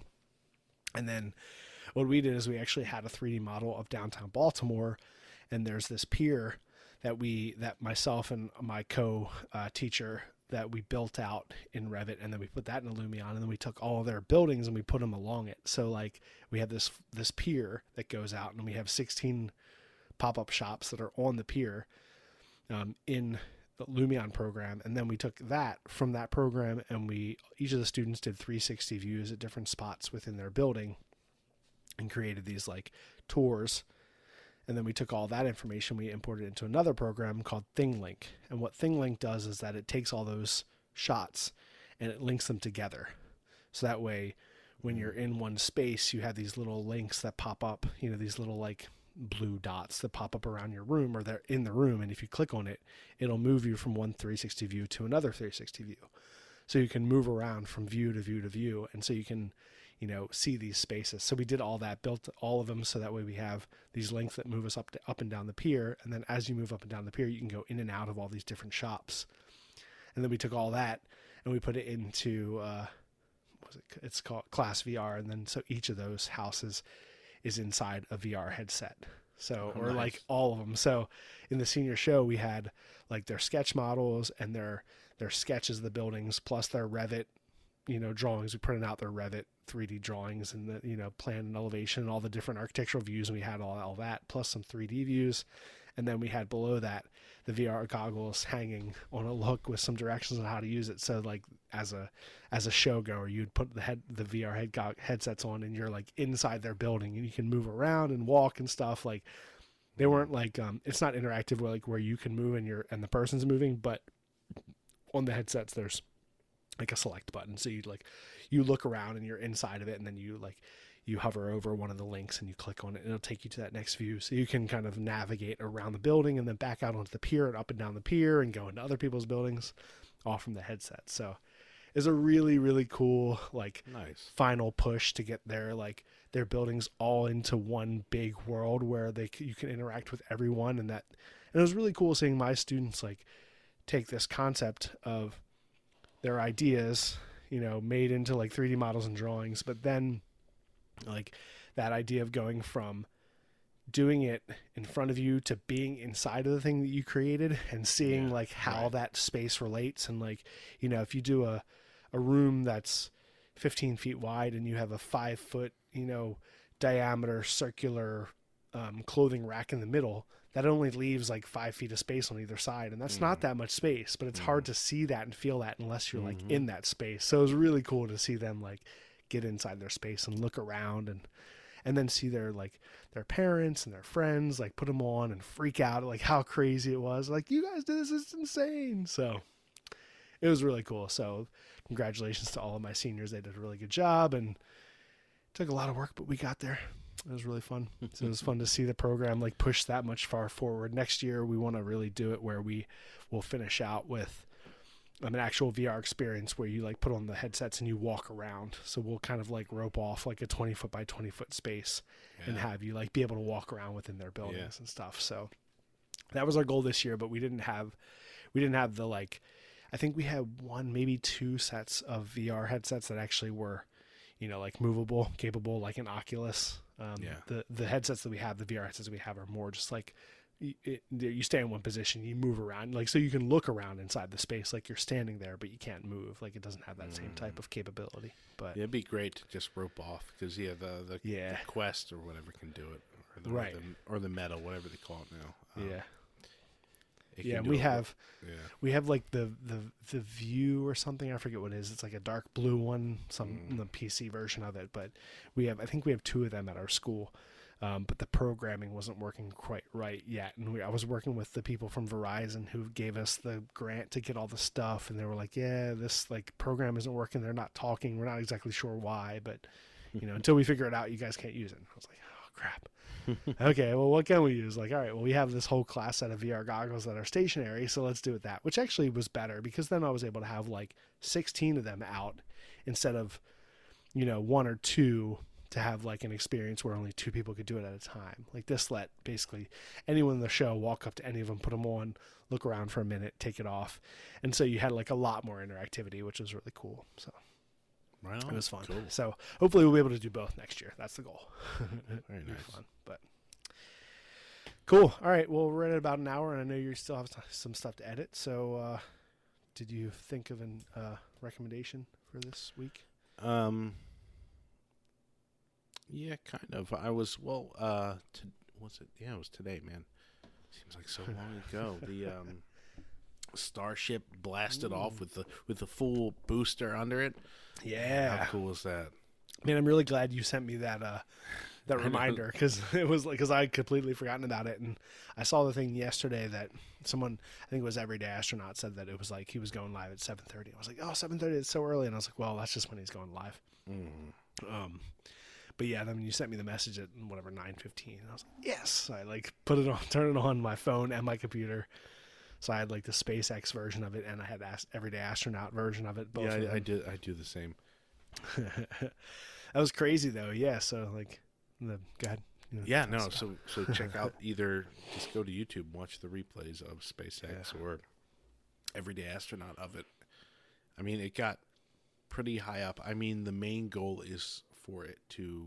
And then what we did is we actually had a three D model of downtown Baltimore, and there's this pier that we, that myself and my co uh, teacher that we built out in Revit, and then we put that in Lumion, and then we took all of their buildings and we put them along it. So like we have this this pier that goes out, and we have sixteen pop-up shops that are on the pier um, in Lumion program, and then we took that from that program, and we each of the students did three sixty views at different spots within their building, and created these like tours. And then we took all that information, we imported it into another program called ThingLink. And what ThingLink does is that it takes all those shots and it links them together. So that way, when you're in one space, you have these little links that pop up, you know, these little like blue dots that pop up around your room, or they're in the room. And if you click on it, it'll move you from one three sixty view to another three sixty view. So you can move around from view to view to view. And so you can, you know, see these spaces. So we did all that, built all of them. So that way we have these links that move us up to, up and down the pier. And then as you move up and down the pier, you can go in and out of all these different shops. And then we took all that and we put it into, uh, what was it? It's called Class V R. And then so each of those houses is inside a V R headset. So, Oh, or nice. like all of them. So in the senior show, we had like their sketch models and their, their sketches of the buildings, plus their Revit, you know, drawings. We printed out their Revit three D drawings and the, you know, plan and elevation and all the different architectural views. And we had all, all that plus some three D views. And then we had below that the V R goggles hanging on a look with some directions on how to use it. So like as a as a show goer, you'd put the head the V R head go- headsets on, and you're like inside their building, and you can move around and walk and stuff. Like they weren't like um, it's not interactive where like where you can move and you're and the person's moving, but on the headsets there's like a select button, so you like you look around and you're inside of it, and then you like you hover over one of the links and you click on it and it'll take you to that next view. So you can kind of navigate around the building and then back out onto the pier and up and down the pier and go into other people's buildings all from the headset. So it's a really, really cool, like Nice. final push to get their, like their buildings all into one big world where they, c- you can interact with everyone. And that, and it was really cool seeing my students like take this concept of their ideas, you know, made into like three D models and drawings, but then like that idea of going from doing it in front of you to being inside of the thing that you created and seeing Yeah, like how right. that space relates. And like, you know, if you do a, a room that's fifteen feet wide and you have a five foot, you know, diameter circular um, clothing rack in the middle, that only leaves like five feet of space on either side. And that's not that much space, but it's hard to see that and feel that unless you're like in that space. So it was really cool to see them like get inside their space and look around and and then see their like their parents and their friends like put them on and freak out at like how crazy it was. Like, you guys did this, it's insane. So it was really cool. So congratulations to all of my seniors. They did a really good job, and it took a lot of work, but we got there. It was really fun. So it was fun to see the program like push that much far forward. Next year we want to really do it where we will finish out with um, an actual V R experience where you like put on the headsets and you walk around. So we'll kind of like rope off like a twenty foot by twenty foot space and Yeah. have you like be able to walk around within their buildings Yeah. and stuff. So that was our goal this year, but we didn't have, we didn't have the like, I think we had one, maybe two sets of V R headsets that actually were, you know, like movable, capable, like an Oculus. Um, Yeah. The the headsets that we have, the V R headsets we have, are more just like you, it, you stay in one position, you move around, like so you can look around inside the space, like you're standing there, but you can't move. Like it doesn't have that same type of capability. But Yeah, it'd be great to just rope off because yeah, the the, Yeah. the Quest or whatever can do it, or the, Right. or the or the Meta, whatever they call it now. Um, yeah, it yeah, can and do we it. have Yeah. we have like the the the View or something. I forget what it is. It's like a dark blue one, some the P C version of it. But we have, I think we have two of them at our school. Um, but the programming wasn't working quite right yet. And we, I was working with the people from Verizon who gave us the grant to get all the stuff. And they were like, yeah, this like program isn't working. They're not talking. We're not exactly sure why, but you know, until we figure it out, you guys can't use it. I was like, oh crap. Okay, well, what can we use? Like, all right, well, we have this whole class set of V R goggles that are stationary, so let's do it that, which actually was better because then I was able to have like sixteen of them out instead of, you know, one or two, to have like an experience where only two people could do it at a time. Like this let basically anyone in the show walk up to any of them, put them on, look around for a minute, take it off. And so you had like a lot more interactivity, which was really cool. So Right on. it was fun. Cool. So hopefully we'll be able to do both next year. That's the goal. Very It'll be nice. fun, but cool. All right. Well, we're at about an hour, and I know you still have some stuff to edit. So, uh, did you think of a uh, recommendation for this week? Um. Yeah, kind of. I was well. Uh, to, was it? Yeah, it was today, man. Seems like so long ago. The um, Starship blasted Ooh. off with the with the full booster under it. Yeah. How cool is that? Man, I'm really glad you sent me that uh, that reminder, because it was like because I had completely forgotten about it, and I saw the thing yesterday that someone, I think it was Everyday Astronaut, said that it was like he was going live at seven thirty. I was like, oh, seven thirty, it's so early, and I was like, well, that's just when he's going live. Mm. Um, but yeah, then when you sent me the message at whatever nine fifteen, I was like, yes. So I like put it on, turn it on my phone and my computer. So I had like the SpaceX version of it, and I had the Everyday Astronaut version of it. Both yeah, of I, I do. I do the same. That was crazy though. Yeah. So like, the go ahead. You know, yeah. No. So so check out either just go to YouTube, watch the replays of SpaceX yeah. or Everyday Astronaut of it. I mean, it got pretty high up. I mean, the main goal is for it to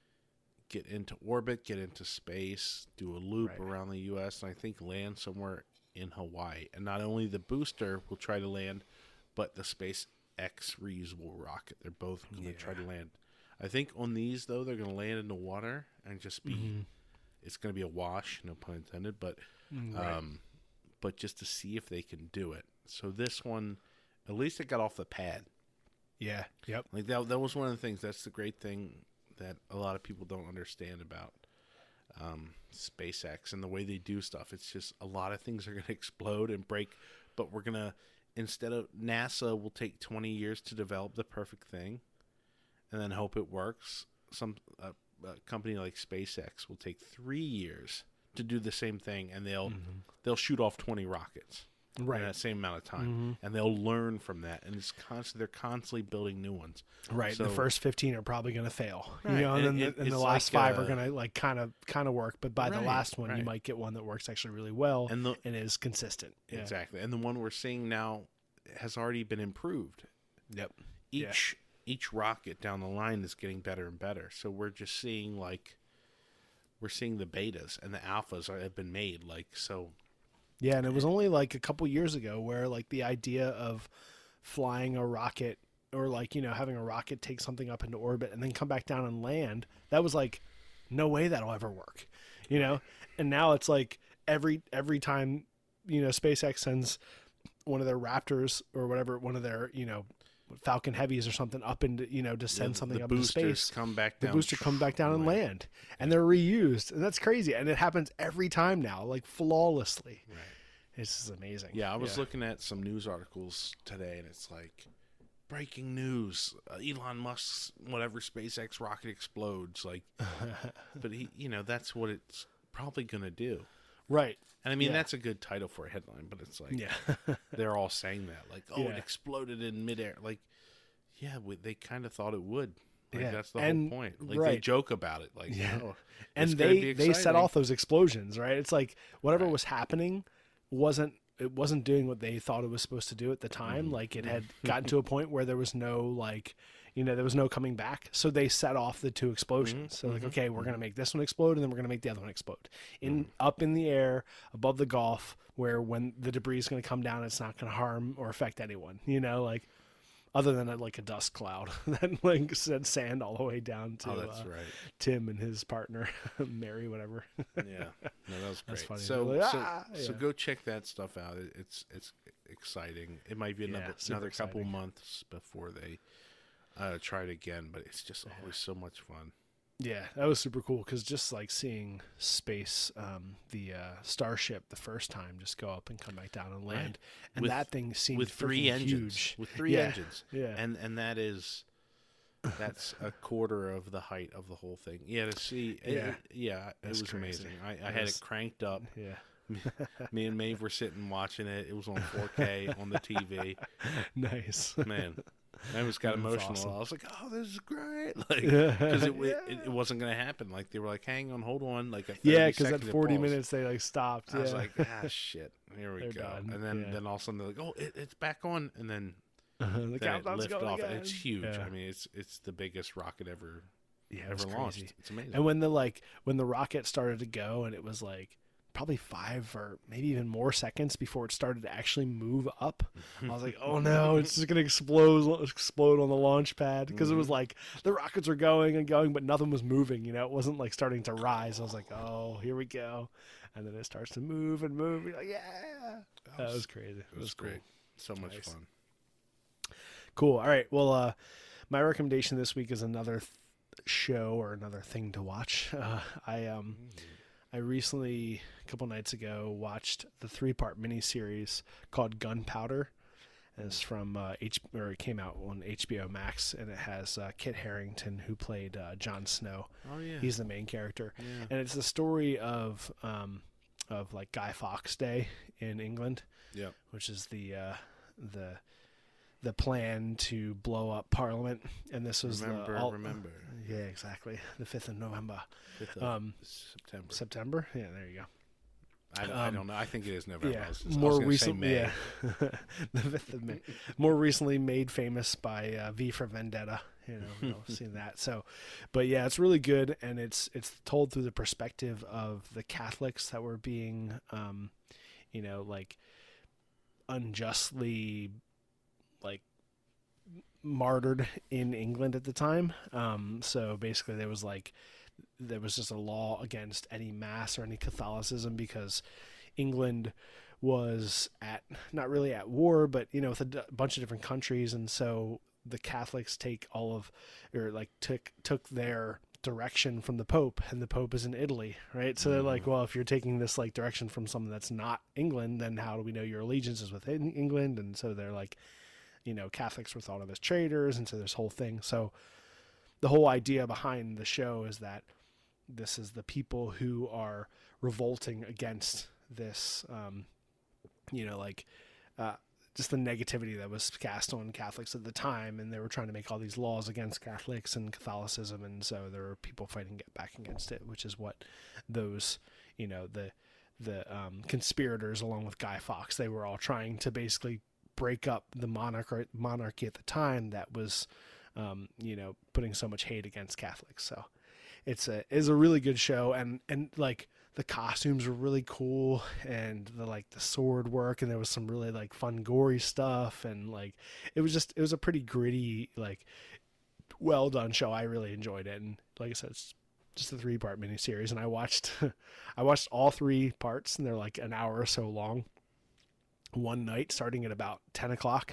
get into orbit, get into space, do a loop right. around the U S, and I think land somewhere in Hawaii. And not only the booster will try to land, but the SpaceX reusable rocket. They're both going to yeah. try to land. I think on these, though, they're going to land in the water and just be, mm-hmm. it's going to be a wash, no pun intended, but, right. um, but just to see if they can do it. So this one, at least it got off the pad. Yeah. Yep. Like that, that was one of the things. That's the great thing that a lot of people don't understand about um, SpaceX and the way they do stuff. It's just a lot of things are going to explode and break, but we're going to, instead of NASA will take twenty years to develop the perfect thing and then hope it works. Some uh, a company like SpaceX will take three years to do the same thing, and they'll mm-hmm. they'll shoot off twenty rockets right. in that same amount of time, mm-hmm. and they'll learn from that. And it's constant. They're constantly building new ones. Right. So, the first fifteen are probably going to fail, right. you know, and, and, then it, and the last like, five uh, are going to like kind of kind of work. But by right, the last one, right. you might get one that works actually really well and, the, and is consistent. Yeah. Exactly. And the one we're seeing now has already been improved. Yep. Each yeah. each rocket down the line is getting better and better. So we're just seeing like we're seeing the betas and the alphas are, have been made. Like so. Yeah, and it was only like a couple years ago where like the idea of flying a rocket or like, you know, having a rocket take something up into orbit and then come back down and land, that was like, no way that'll ever work, you know? And now it's like every every time, you know, SpaceX sends one of their Raptors or whatever, one of their, you know, Falcon Heavies or something up into, you know, to send yeah, something up into space. Come back down. The booster come back down and land. And they're reused. And that's crazy. And it happens every time now, like flawlessly. Right. It's just amazing. Yeah, I was yeah. looking at some news articles today, and it's like, breaking news, uh, Elon Musk's whatever SpaceX rocket explodes. Like, but he, you know, that's what it's probably going to do. Right. And I mean, yeah. that's a good title for a headline, but it's like, yeah. they're all saying that. Like, oh, yeah. it exploded in midair. Like, yeah, we, they kind of thought it would. Like, yeah. that's the and, whole point. Like, right. they joke about it. Like, yeah. oh, and they, they set off those explosions, right? It's like whatever right. was happening wasn't, it wasn't doing what they thought it was supposed to do at the time. Mm-hmm. Like, it had gotten to a point where there was no, like, you know, there was no coming back. So they set off the two explosions. Mm-hmm. So like, okay, we're going to make this one explode and then we're going to make the other one explode in mm-hmm. up in the air above the Gulf, where when the debris is going to come down, it's not going to harm or affect anyone, you know, like other than a, like a dust cloud that like sent sand all the way down to oh, that's uh, right. Tim and his partner, Mary, whatever. yeah. No, that was great. That's funny. So, like, so, ah! so yeah. go check that stuff out. It's, it's exciting. It might be another, yeah, another exciting. couple months before they, Uh, try it again, but it's just always so much fun. Yeah, that was super cool because just like seeing space, um, the uh, Starship the first time just go up and come back down and land, right. and with, that thing seemed with three engines, huge. with three yeah. engines, yeah, and and that is that's a quarter of the height of the whole thing. Yeah, to see, it, yeah, it, yeah, it that's was crazy. amazing. I, I it had was, it cranked up. Yeah. Me and Maeve were sitting watching it. It was on four K on the T V. Nice, man. I just got That's emotional. awesome. I was like, "Oh, this is great!" Like, because it, yeah. it it wasn't going to happen. Like they were like, "Hang on, hold on." Like, a yeah, because at forty pause. minutes they like stopped. I yeah. was like, "Ah, shit, here we They're go." done. And then yeah. then all of a sudden they're like, "Oh, it, it's back on," and then uh-huh. the then it lift off. Again. It's huge. Yeah. I mean, it's it's the biggest rocket ever yeah, ever it launched. crazy. It's amazing. And when the like when the rocket started to go and it was like probably five or maybe even more seconds before it started to actually move up. I was like, oh no, it's just gonna explode explode on the launch pad, because it was like the rockets were going and going, but nothing was moving. You know, it wasn't like starting to rise. I was like, oh, here we go, and then it starts to move and move. You're like, yeah, that was, was crazy. It was, it was great. Cool. So much nice. Fun. Cool. All right. Well, uh, my recommendation this week is another th- show or another thing to watch. Uh, I um. Mm. I recently, a couple nights ago, watched the three-part miniseries called Gunpowder. And it's from uh, H, or it came out on H B O Max, and it has uh, Kit Harington, who played uh, Jon Snow. Oh yeah, he's the main character, yeah. And it's the story of um, of like Guy Fawkes Day in England. Yeah, which is the uh, the the plan to blow up Parliament, and this was remember, the all, remember. Yeah, exactly. The fifth of November. fifth of um, September. September? Yeah, there you go. I, um, I don't know. I think it is November. Yeah, I was just, more recently, yeah, the fifth of May. More recently made famous by uh, V for Vendetta. You know, I've seen that. So, but yeah, it's really good, and it's it's told through the perspective of the Catholics that were being, um, you know, like unjustly, like martyred in England at the time. Um, so basically, there was like. There was just a law against any mass or any Catholicism, because England was at, not really at war, but, you know, with a d- bunch of different countries. And so the Catholics take all of, or like took, took their direction from the Pope, and the Pope is in Italy, right? So they're like, well, if you're taking this like direction from someone that's not England, then how do we know your allegiance is within England? And so they're like, you know, Catholics were thought of as traitors. And so this whole thing. So the whole idea behind the show is that this is the people who are revolting against this, um, you know, like uh, just the negativity that was cast on Catholics at the time. And they were trying to make all these laws against Catholics and Catholicism. And so there were people fighting get back against it, which is what those, you know, the the um, conspirators, along with Guy Fawkes, they were all trying to basically break up the monarch- monarchy at the time that was, um, you know, putting so much hate against Catholics. So it's a is a really good show, and and like the costumes were really cool, and the like the sword work, and there was some really like fun gory stuff, and like it was just it was a pretty gritty, like well done show. I really enjoyed it, and like I said, it's just a three part miniseries, and I watched I watched all three parts, and they're like an hour or so long, one night, starting at about ten o'clock.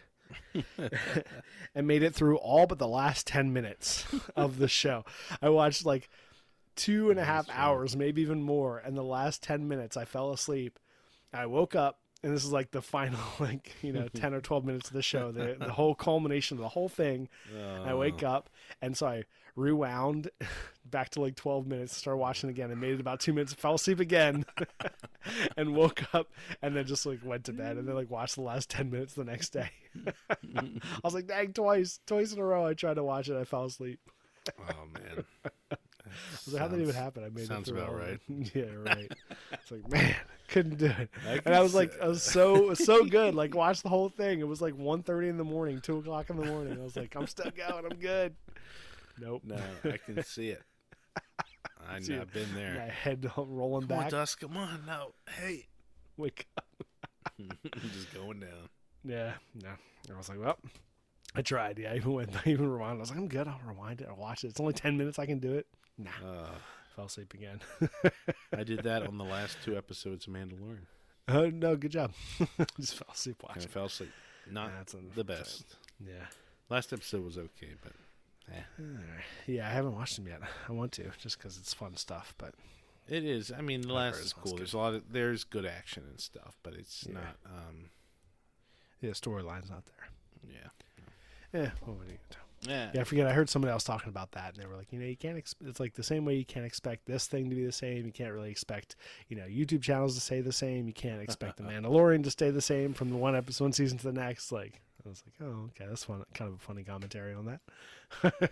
And made it through all but the last ten minutes of the show. I watched like two and a half hours, maybe even more, and the last ten minutes I fell asleep. I woke up, and this is like the final, like, you know, ten or twelve minutes of the show, the, the whole culmination of the whole thing. Uh. I wake up, and so I rewound back to like twelve minutes, started watching again, and made it about two minutes, fell asleep again, and woke up, and then just like went to bed, and then like watched the last ten minutes the next day. I was like, dang, twice, twice in a row I tried to watch it, I fell asleep. Oh man. I was like, how did that even happen? I made sounds it through about all right. Yeah, right. It's like, man, couldn't do it. I and I was like, I was so so good. Like, watch the whole thing. It was like one thirty in the morning, two o'clock in the morning. I was like, I'm still going. I'm good. Nope. No, I can see it. I know, I've been there. My head rolling come back. On, Dust, come on, no, hey, wake up. Just going down. Yeah, no. I was like, well, I tried. Yeah, I even went, I even rewound. I was like, I'm good. I'll rewind it. I'll watch it. It's only ten minutes. I can do it. Nah. Uh, Fell asleep again. I did that on the last two episodes of Mandalorian. Oh, uh, no, good job. Just fell asleep watching. I fell asleep. Not yeah, the best. Yeah. Last episode was okay, but eh. Yeah, I haven't watched them yet. I want to, just because it's fun stuff. But it is. I mean, the last is cool. There's a lot of there's good action and stuff, but it's yeah. not. Um, yeah, storyline's not there. Yeah. No. Yeah. What would you do? Yeah. Yeah, I forget. I heard somebody else talking about that, and they were like, you know, you can't. Ex- it's like the same way you can't expect this thing to be the same. You can't really expect, you know, YouTube channels to stay the same. You can't expect the Mandalorian to stay the same from the one episode, one season to the next. Like, I was like, oh, okay, that's fun. Kind of a funny commentary on that.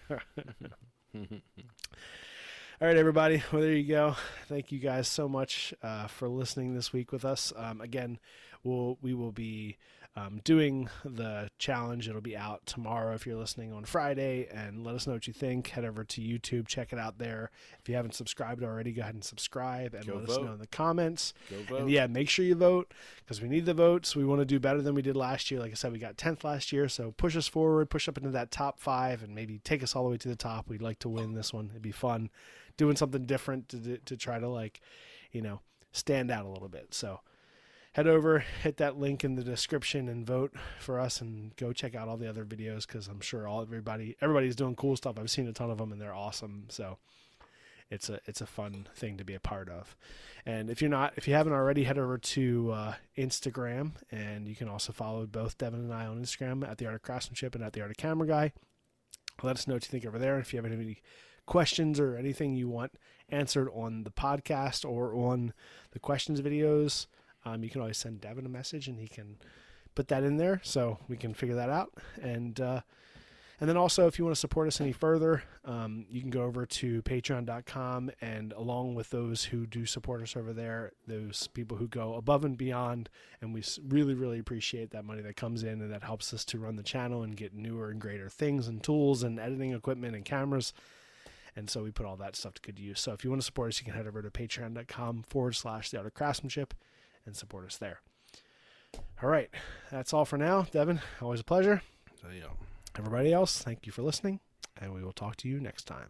All right, everybody. Well, there you go. Thank you guys so much uh, for listening this week with us. Um, again, we'll we will be um, doing the challenge. It'll be out tomorrow if you're listening on Friday, and let us know what you think. Head over to YouTube, check it out there. If you haven't subscribed already, go ahead and subscribe and Go let vote. us know in the comments. Go vote. And yeah, make sure you vote, because we need the votes. We want to do better than we did last year. Like I said, we got tenth last year, so push us forward, push up into that top five, and maybe take us all the way to the top. We'd like to win this one. It'd be fun doing something different to to try to, like, you know, stand out a little bit. So head over, hit that link in the description, and vote for us, and go check out all the other videos, because I'm sure all everybody everybody's doing cool stuff. I've seen a ton of them, and they're awesome. So it's a it's a fun thing to be a part of. And if you're not, if you haven't already, head over to uh, Instagram, and you can also follow both Devin and I on Instagram at The Art of Craftsmanship and at The Art of Camera Guy. Let us know what you think over there. If you have any questions or anything you want answered on the podcast or on the questions videos, um, you can always send Devin a message, and he can put that in there so we can figure that out. And uh, and then also, if you want to support us any further, um, you can go over to patreon dot com, and along with those who do support us over there, those people who go above and beyond, and we really, really appreciate that money that comes in, and that helps us to run the channel and get newer and greater things and tools and editing equipment and cameras. And so we put all that stuff to good use. So if you want to support us, you can head over to patreon dot com forward slash The Art of Craftsmanship and support us there. All right. That's all for now. Devin, always a pleasure. So, yeah. Everybody else, thank you for listening, and we will talk to you next time.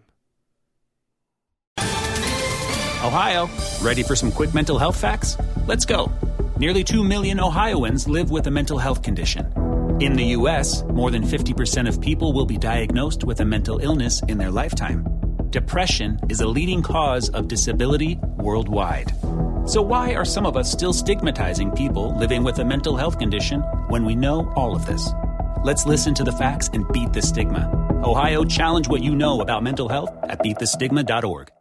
Ohio, ready for some quick mental health facts? Let's go. Nearly two million Ohioans live with a mental health condition. In the U S, more than fifty percent of people will be diagnosed with a mental illness in their lifetime. Depression is a leading cause of disability worldwide. So why are some of us still stigmatizing people living with a mental health condition when we know all of this? Let's listen to the facts and beat the stigma. Ohio, challenge what you know about mental health at beat the stigma dot org.